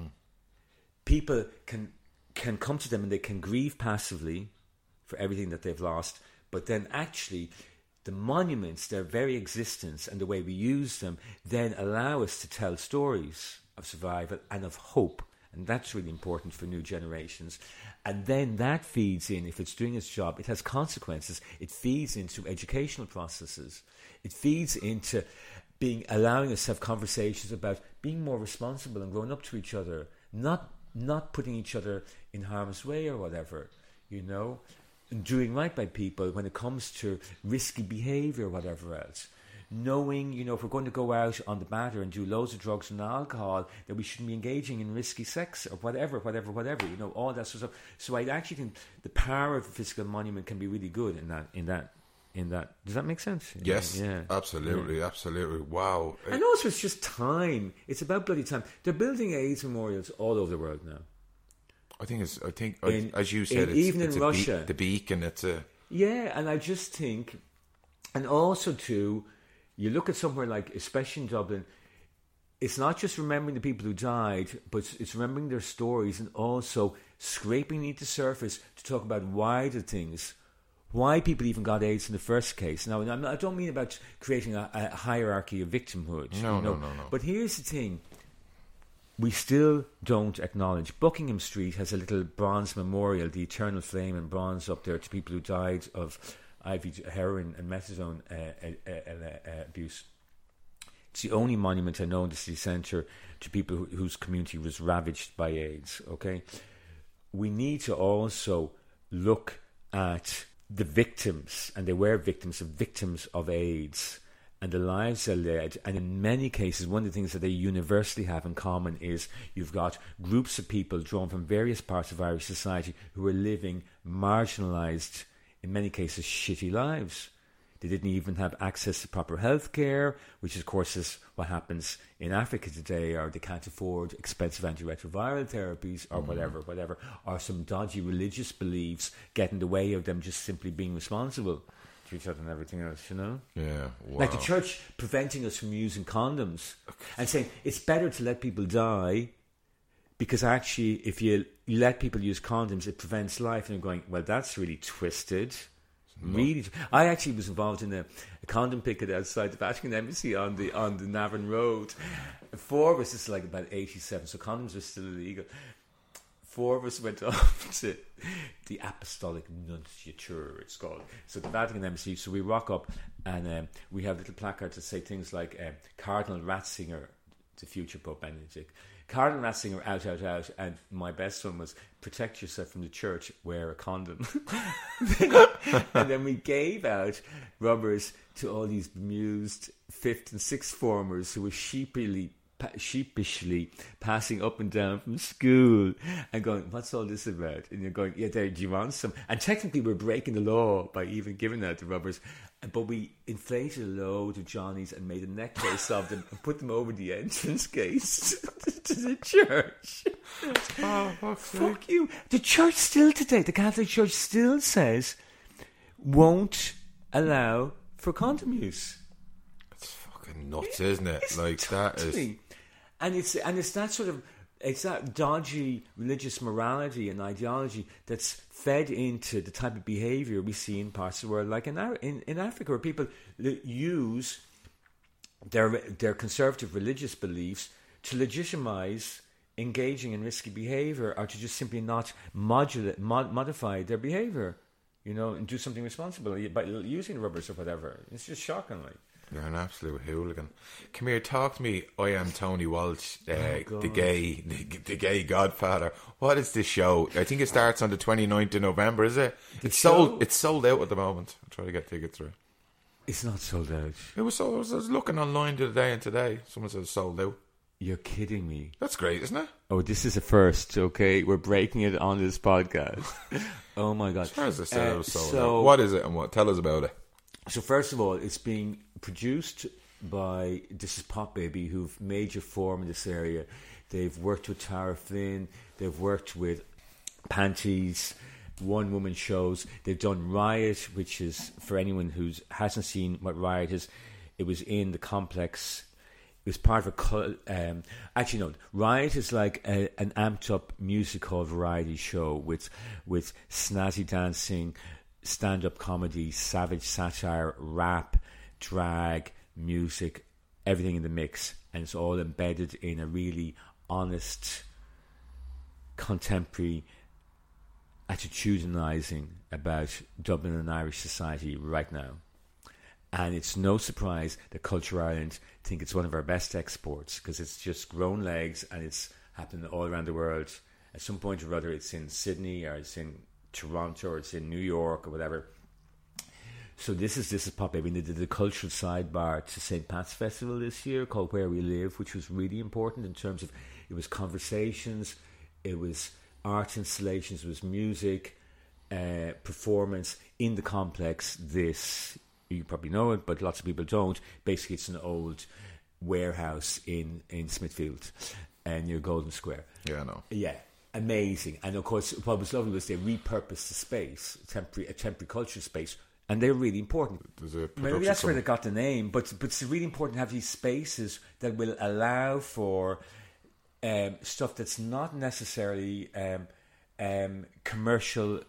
People can come to them and they can grieve passively for everything that they've lost, but then actually the monuments, their very existence and the way we use them, then allow us to tell stories of survival and of hope. And that's really important for new generations. And then that feeds in, if it's doing its job, it has consequences. It feeds into educational processes. It feeds into allowing us to have conversations about being more responsible and growing up to each other, not putting each other in harm's way or whatever, and doing right by people when it comes to risky behaviour or whatever else. Knowing, if we're going to go out on the batter and do loads of drugs and alcohol, that we shouldn't be engaging in risky sex or whatever, all that sort of stuff. So I actually think the power of a physical monument can be really good in that. Does that make sense? Yes, yeah. Absolutely. Wow. And also it's just time. It's about bloody time. They're building AIDS memorials all over the world now. I think as you said, even in it's Russia, the beacon. It's a and I just think, and also too, you look at somewhere like, especially in Dublin, it's not just remembering the people who died, but it's remembering their stories and also scraping beneath the surface to talk about wider things, why people even got AIDS in the first case. Now, I don't mean about creating a hierarchy of victimhood. No. But here's the thing. We still don't acknowledge. Buckingham Street has a little bronze memorial, the eternal flame in bronze up there, to people who died of IV heroin and methadone abuse. It's the only monument I know in the city centre to people whose community was ravaged by AIDS. Okay, we need to also look at the victims, and they were victims of AIDS, and the lives they led. And in many cases, one of the things that they universally have in common is you've got groups of people drawn from various parts of Irish society who are living marginalised, in many cases, shitty lives. They didn't even have access to proper health care, which of course is what happens in Africa today, or they can't afford expensive antiretroviral therapies or whatever, or some dodgy religious beliefs get in the way of them just simply being responsible to each other and everything else, Yeah, wow. Like the church preventing us from using condoms and saying it's better to let people die because actually if you let people use condoms, it prevents life. And you're going, well, that's really twisted. Really, I actually was involved in a condom picket outside the Vatican Embassy on the Navan Road. 4 of us, this is like about 87, so condoms were still illegal. 4 of us went up to the Apostolic Nunciature, it's called. So the Vatican Embassy, so we rock up and we have little placards that say things like Cardinal Ratzinger, the future Pope Benedict. Cardinal Ratzinger, out, and my best one was protect yourself from the church, wear a condom. And then we gave out rubbers to all these bemused 5th and 6th formers who were sheepishly passing up and down from school and going, what's all this about? And you're going, yeah, there, do you want some? And technically we're breaking the law by even giving out the rubbers, but we inflated a load of Johnnies and made a necklace of them and put them over the entrance gates to the church. Oh, fuck you. The church still today, the Catholic Church still says won't allow for condom use. It's fucking nuts, isn't it? It's Like totally. And it's that sort of, it's that dodgy religious morality and ideology that's fed into the type of behaviour we see in parts of the world, like in Africa, where people use their conservative religious beliefs to legitimise engaging in risky behaviour, or to just simply not modify their behaviour, and do something responsible by using rubbers or whatever. It's just shocking, like. You're an absolute hooligan. Come here, talk to me. I am Tony Walsh, the gay godfather. What is this show? I think it starts on the 29th of November, is it? It's sold out at the moment. I'm trying to get tickets through. It's not sold out. It was sold. I was looking online today, and someone said it's sold out. You're kidding me. That's great, isn't it? Oh, this is a first, okay? We're breaking it on this podcast. Oh my God. As far as it said it was sold out. What is it and what? Tell us about it. So first of all, it's being produced by This Is Pop Baby, who've major form in this area. They've worked with Tara Flynn. They've worked with Panties, one-woman shows. They've done Riot, which is, for anyone who hasn't seen what Riot is, it was in the complex was part of actually, no. Riot is like an amped up music hall variety show with snazzy dancing, stand up comedy, savage satire, rap, drag, music, everything in the mix, and it's all embedded in a really honest, contemporary attitudinizing about Dublin and Irish society right now. And it's no surprise that Culture Ireland think it's one of our best exports, because it's just grown legs and it's happening all around the world. At some point or other, it's in Sydney or it's in Toronto or it's in New York or whatever. So this is Pop Baby. They did the cultural sidebar to St. Pat's Festival this year called Where We Live, which was really important in terms of, it was conversations, it was art installations, it was music, performance in the complex. This, you probably know it, but lots of people don't. Basically, it's an old warehouse in Smithfield near Golden Square. Yeah, I know. Yeah, amazing. And of course, what was lovely was they repurposed the space, a temporary culture space, and they're really important. Maybe that's where they got the name, but it's really important to have these spaces that will allow for stuff that's not necessarily commercial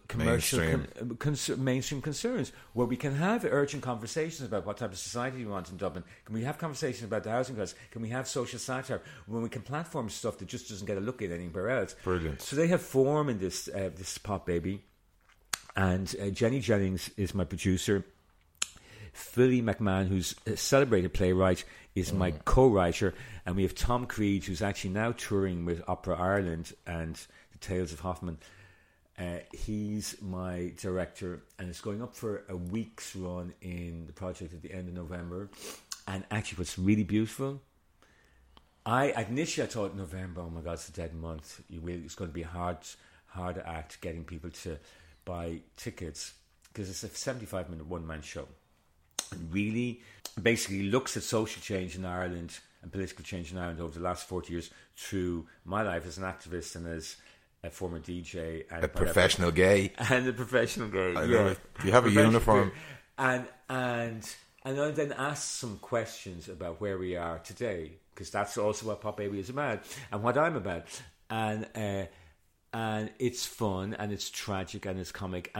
mainstream concerns, where we can have urgent conversations about what type of society we want in Dublin. Can we have conversations about the housing crisis? Can we have social satire when we can platform stuff that just doesn't get a look at anywhere else? Brilliant. So they have form in this Pop Baby, and Jenny Jennings is my producer. Philly McMahon, who's a celebrated playwright, is my co-writer, and we have Tom Creed, who's actually now touring with Opera Ireland and the Tales of Hoffman. He's my director, and it's going up for a week's run in the project at the end of November. And actually, what's really beautiful, initially I thought November, oh my God, it's a dead month. It's going to be a hard act getting people to buy tickets, because it's a 75-minute one-man show. And really, basically looks at social change in Ireland and political change in Ireland over the last 40 years through my life as an activist and as a former DJ and a professional gay. And a professional gay. I know it. You have a uniform. And I then ask some questions about where we are today, because that's also what Pop Baby is about and what I'm about. And it's fun and it's tragic and it's comic,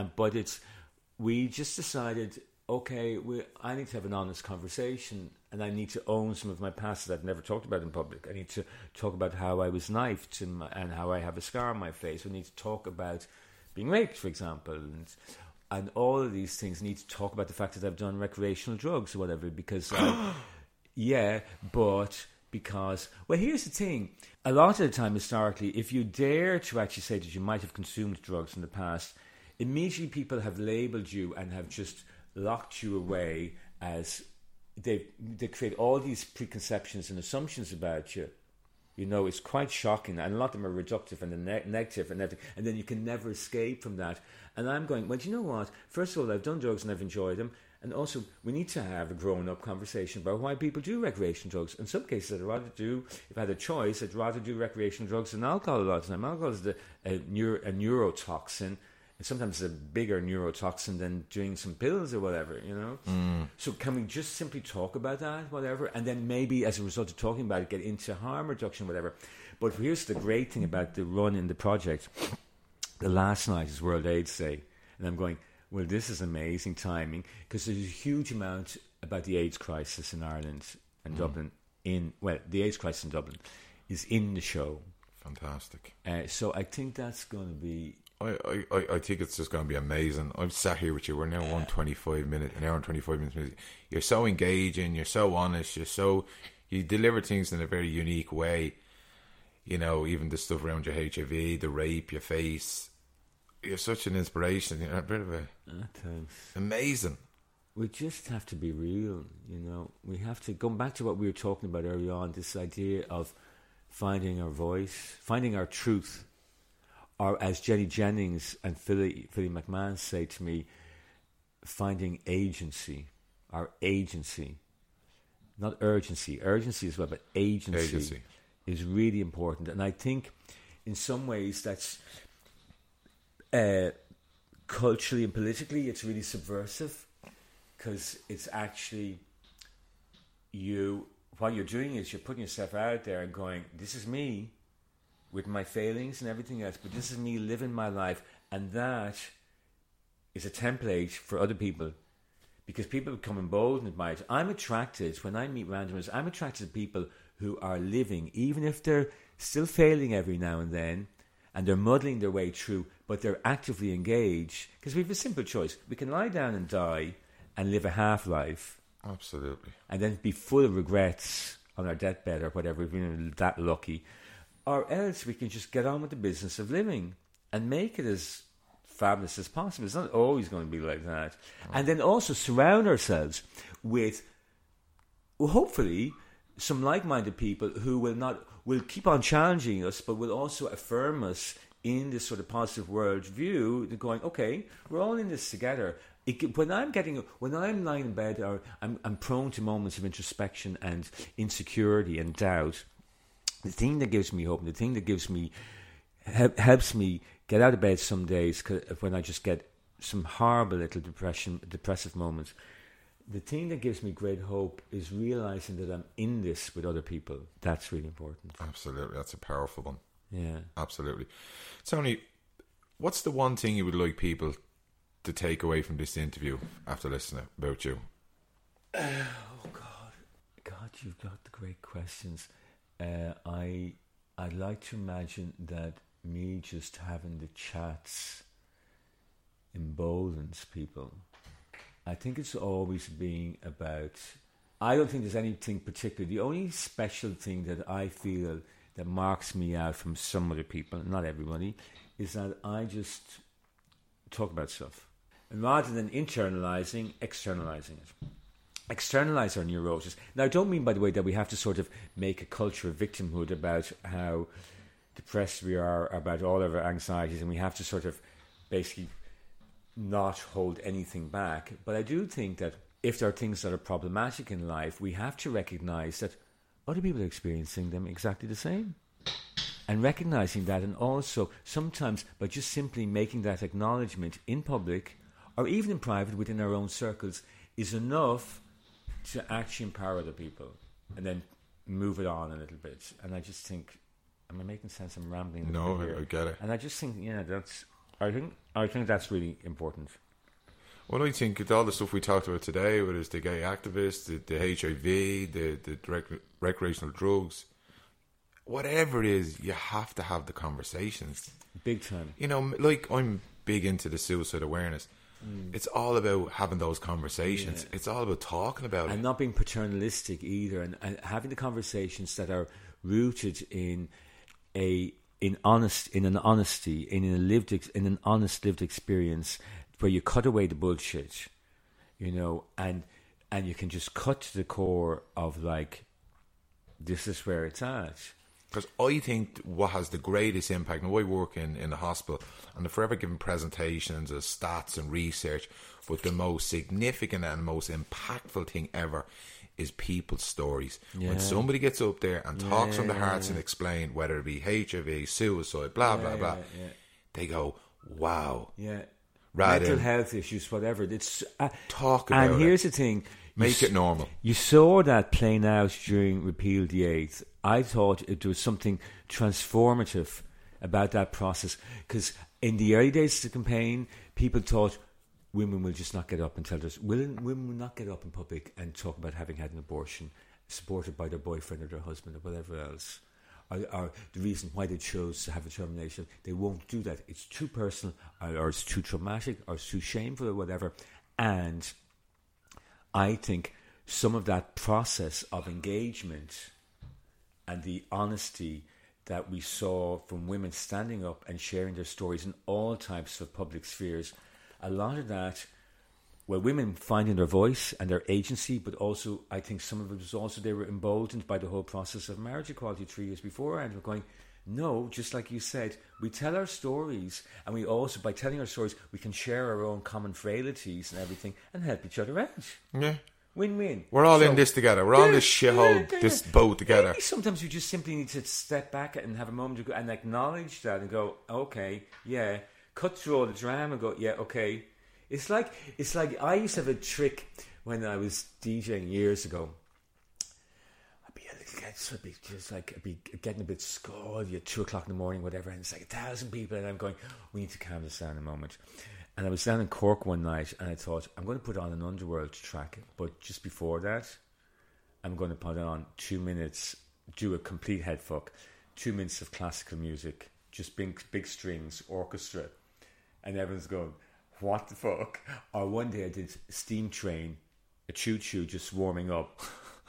we just decided, okay, I need to have an honest conversation, and I need to own some of my past that I've never talked about in public. I need to talk about how I was knifed and how I have a scar on my face. We need to talk about being raped, for example, and all of these things. I need to talk about the fact that I've done recreational drugs or whatever, because because, well, here's the thing. A lot of the time, historically, if you dare to actually say that you might have consumed drugs in the past, immediately people have labelled you and have just locked you away as they create all these preconceptions and assumptions about you. You know, it's quite shocking, and a lot of them are reductive and negative and everything, and then you can never escape from that. And I'm going, well, do you know what? First of all, I've done drugs and I've enjoyed them, and also we need to have a grown-up conversation about why people do recreational drugs. In some cases, if I had a choice, I'd rather do recreational drugs than alcohol a lot of the time. Alcohol is a neurotoxin. And sometimes it's a bigger neurotoxin than doing some pills or whatever, you know? So can we just simply talk about that, whatever, and then maybe as a result of talking about it, get into harm reduction, whatever. But here's the great thing about the run in the project. The last night is World AIDS Day, and I'm going, well, this is amazing timing, because there's a huge amount about the AIDS crisis in Ireland and Dublin. The AIDS crisis in Dublin is in the show. Fantastic. So I think that's going to be... I think it's just going to be amazing. I've sat here with you. We're now an hour and 25 minutes. You're so engaging. You're so honest. You deliver things in a very unique way. You know, even the stuff around your HIV, the rape, your face. You're such an inspiration. You're a bit of thanks. Amazing. We just have to be real. You know, we have to go back to what we were talking about early on. This idea of finding our voice, finding our truth. Or as Jenny Jennings and Philly McMahon say to me, finding agency, our agency, not urgency. Urgency as well, but agency is really important. And I think in some ways that's culturally and politically it's really subversive, because it's actually what you're doing is you're putting yourself out there and going, this is me with my failings and everything else, but this is me living my life, and that is a template for other people, because people become emboldened by it. I'm attracted, when I meet randomers, I'm attracted to people who are living, even if they're still failing every now and then, and they're muddling their way through, but they're actively engaged, because we have a simple choice. We can lie down and die and live a half-life. Absolutely. And then be full of regrets on our deathbed or whatever, if we're that lucky. Or else we can just get on with the business of living and make it as fabulous as possible. It's not always going to be like that. And then also surround ourselves with, well, hopefully, some like-minded people who will keep on challenging us, but will also affirm us in this sort of positive world view. They're going, okay, we're all in this together. When I'm lying in bed, or I'm prone to moments of introspection and insecurity and doubt, the thing that gives me hope, the thing that gives me helps me get out of bed some days, when I just get some horrible little depressive moments, the thing that gives me great hope is realizing that I'm in this with other people. That's really important. Absolutely. That's a powerful one. Yeah. Absolutely. Tony, what's the one thing you would like people to take away from this interview after listening about you? Oh, God, you've got the great questions. I'd like to imagine that me just having the chats emboldens people. I think it's always being about, I don't think there's anything particular. The only special thing that I feel that marks me out from some other people, not everybody, is that I just talk about stuff. And rather than internalizing, externalizing it. Externalize our neurosis. Now, I don't mean, by the way, that we have to sort of make a culture of victimhood about how depressed we are, about all of our anxieties, and we have to sort of basically not hold anything back. But I do think that if there are things that are problematic in life, we have to recognize that other people are experiencing them exactly the same. And recognizing that, and also sometimes by just simply making that acknowledgement in public or even in private within our own circles is enough to actually empower other people and then move it on a little bit. And I just think, am I making sense? I'm rambling. No, I get it. And I just think, I think that's really important. Well, I think with all the stuff we talked about today, whether it's the gay activists, the HIV, the recreational drugs, whatever it is, you have to have the conversations. Big time. You know, like I'm big into the suicide awareness. It's all about having those conversations. Yeah. It's all about talking about it. And not being paternalistic either, and having the conversations that are rooted in an honest lived experience, where you cut away the bullshit, and you can just cut to the core of, like, this is where it's at. Because I think what has the greatest impact, and I work in the hospital, and I'm forever giving presentations of stats and research, but the most significant and most impactful thing ever is people's stories. Yeah. When somebody gets up there and talks from the hearts and explain, whether it be HIV, suicide, blah, blah, blah, they go, wow. Yeah. Rather mental health issues, whatever. It's talk about it. And here's the thing. Make it normal. You saw that playing out during Repeal the 8th. I thought it was something transformative about that process, because in the early days of the campaign, people thought women will just not get up and tell us. Women will not get up in public and talk about having had an abortion, supported by their boyfriend or their husband or whatever else, or the reason why they chose to have a termination. They won't do that. It's too personal, or it's too traumatic, or it's too shameful, or whatever. And I think some of that process of engagement and the honesty that we saw from women standing up and sharing their stories in all types of public spheres, a lot of that, well, women finding their voice and their agency, but also I think some of it was also they were emboldened by the whole process of marriage equality 3 years before, and we're going, no, just like you said, we tell our stories, and we also, by telling our stories, we can share our own common frailties and everything and help each other out. Yeah. Win-win. We're all in this together. We're all in this shithole, this boat together. Maybe sometimes you just simply need to step back and have a moment to go and acknowledge that and go, okay, yeah, cut through all the drama and go, yeah, okay. It's like I used to have a trick when I was DJing years ago. so it'd be getting a bit scalded at 2 o'clock in the morning, whatever, and it's like 1,000 people, and I'm going, we need to calm this down a moment. And I was down in Cork one night, and I thought, I'm going to put on an Underworld track, but just before that, I'm going to put on 2 minutes, do a complete head fuck, 2 minutes of classical music, just big strings, orchestra, and everyone's going, what the fuck? Or one day I did Steam Train, a choo-choo just warming up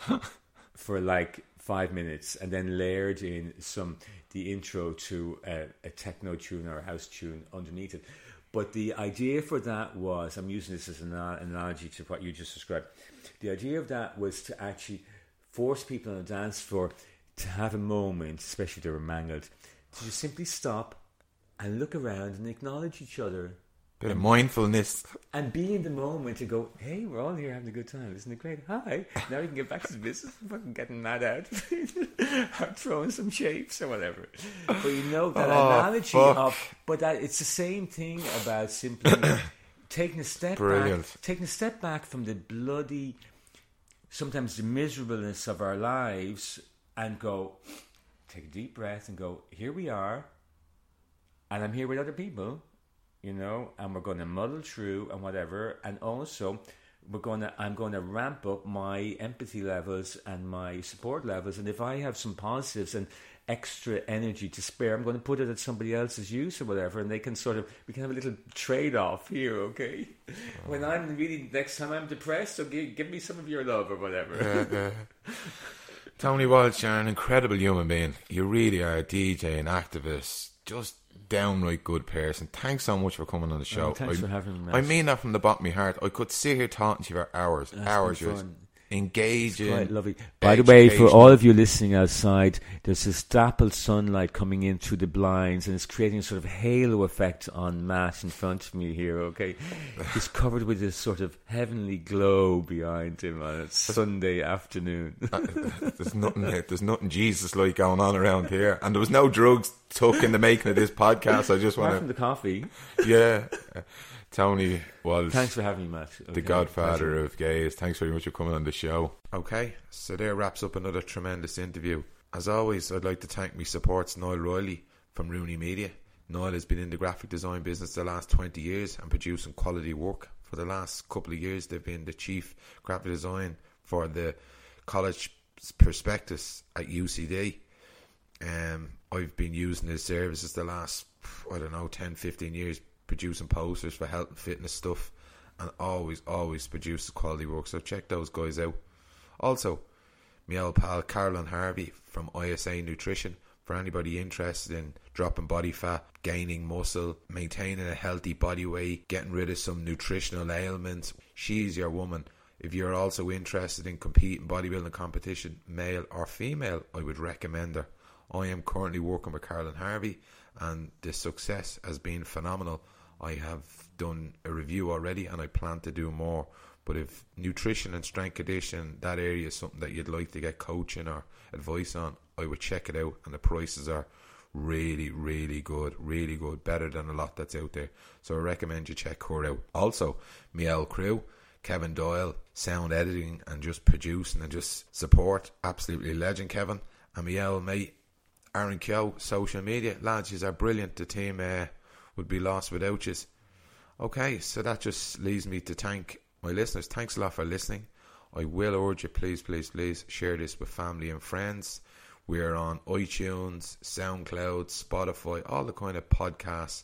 for like 5 minutes, and then layered in the intro to a techno tune or a house tune underneath it. But the idea for that was, I'm using this as an analogy to what you just described. The idea of that was to actually force people on the dance floor to have a moment, especially if they were mangled, to just simply stop and look around and acknowledge each other. Bit of mindfulness. And be in the moment and go, hey, we're all here having a good time. Isn't it great? Hi. Now we can get back to the business of fucking getting mad out. Or throwing some shapes or whatever. But you know, that analogy of... But it's the same thing about simply taking a step back. Taking a step back from the bloody... Sometimes the miserableness of our lives and go... Take a deep breath and go, here we are. And I'm here with other people. You know, and we're going to muddle through and whatever, and also I'm going to ramp up my empathy levels and my support levels, and if I have some positives and extra energy to spare, I'm going to put it at somebody else's use or whatever, and we can have a little trade-off here, okay? When I'm really, next time I'm depressed, so give me some of your love or whatever. Tony Walsh, you're an incredible human being. You really are a DJ, an activist, just downright good person. Thanks so much for coming on the show. Thanks for having me. I mean that from the bottom of my heart. I could sit here talking to you for hours. Just engaging. It's quite lovely. By the way, for all of you listening outside, there's this dappled sunlight coming in through the blinds, and it's creating a sort of halo effect on Matt in front of me here, okay? He's covered with this sort of heavenly glow behind him on a Sunday afternoon. There's nothing Jesus-like going on around here. And there was no drugs took in the making of this podcast. I just want to... Apart from the coffee. Yeah. Tony was... Thanks for having me, Matt. Okay. The godfather of gays. Thanks very much for coming on the show. Okay, so there wraps up another tremendous interview. As always, I'd like to thank my supports, Niall Riley from Rooney Media. Niall has been in the graphic design business the last 20 years and producing quality work. For the last couple of years, they've been the chief graphic design for the college prospectus at UCD. I've been using his services the last, 10, 15 years, producing posters for health and fitness stuff, and always produces quality work, so check those guys out. Also, my old pal Caroline Harvey from ISA Nutrition, for anybody interested in dropping body fat, gaining muscle, maintaining a healthy body weight, getting rid of some nutritional ailments. She's your woman. If you're also interested in competing bodybuilding competition, male or female, I would recommend her. I am currently working with Caroline Harvey, and the success has been phenomenal. I have done a review already, and I plan to do more. But if nutrition and strength conditioning, that area is something that you'd like to get coaching or advice on, I would check it out, and the prices are really, really good, better than a lot that's out there. So I recommend you check her out. Also, Miel Crew, Kevin Doyle, sound editing and just producing and just support, absolutely legend Kevin. And Miel, mate, Aaron Kyo, social media, lads, yous are brilliant. The team would be lost without yous. Okay, so that just leaves me to thank my listeners. Thanks a lot for listening. I will urge you, please share this with family and friends. We're on iTunes, SoundCloud, Spotify, all the kind of podcast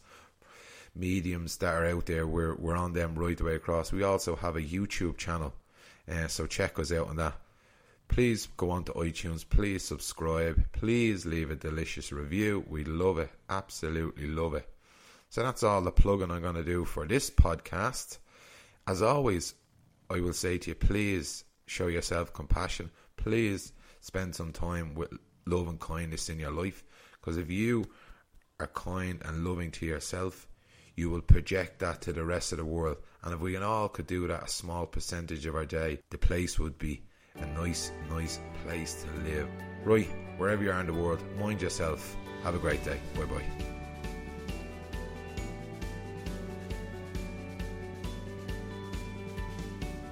mediums that are out there. We're on them right the way across. We also have a YouTube channel, so check us out on that. Please go on to iTunes, please subscribe, please leave a delicious review. We love it, absolutely love it. So that's all the plugging I'm going to do for this podcast. As always, I will say to you, please show yourself compassion. Please spend some time with love and kindness in your life, because if you are kind and loving to yourself, you will project that to the rest of the world. And if we all could do that a small percentage of our day, the place would be a nice place to live. Right, wherever you are in the world, mind yourself. Have a great day. Bye bye.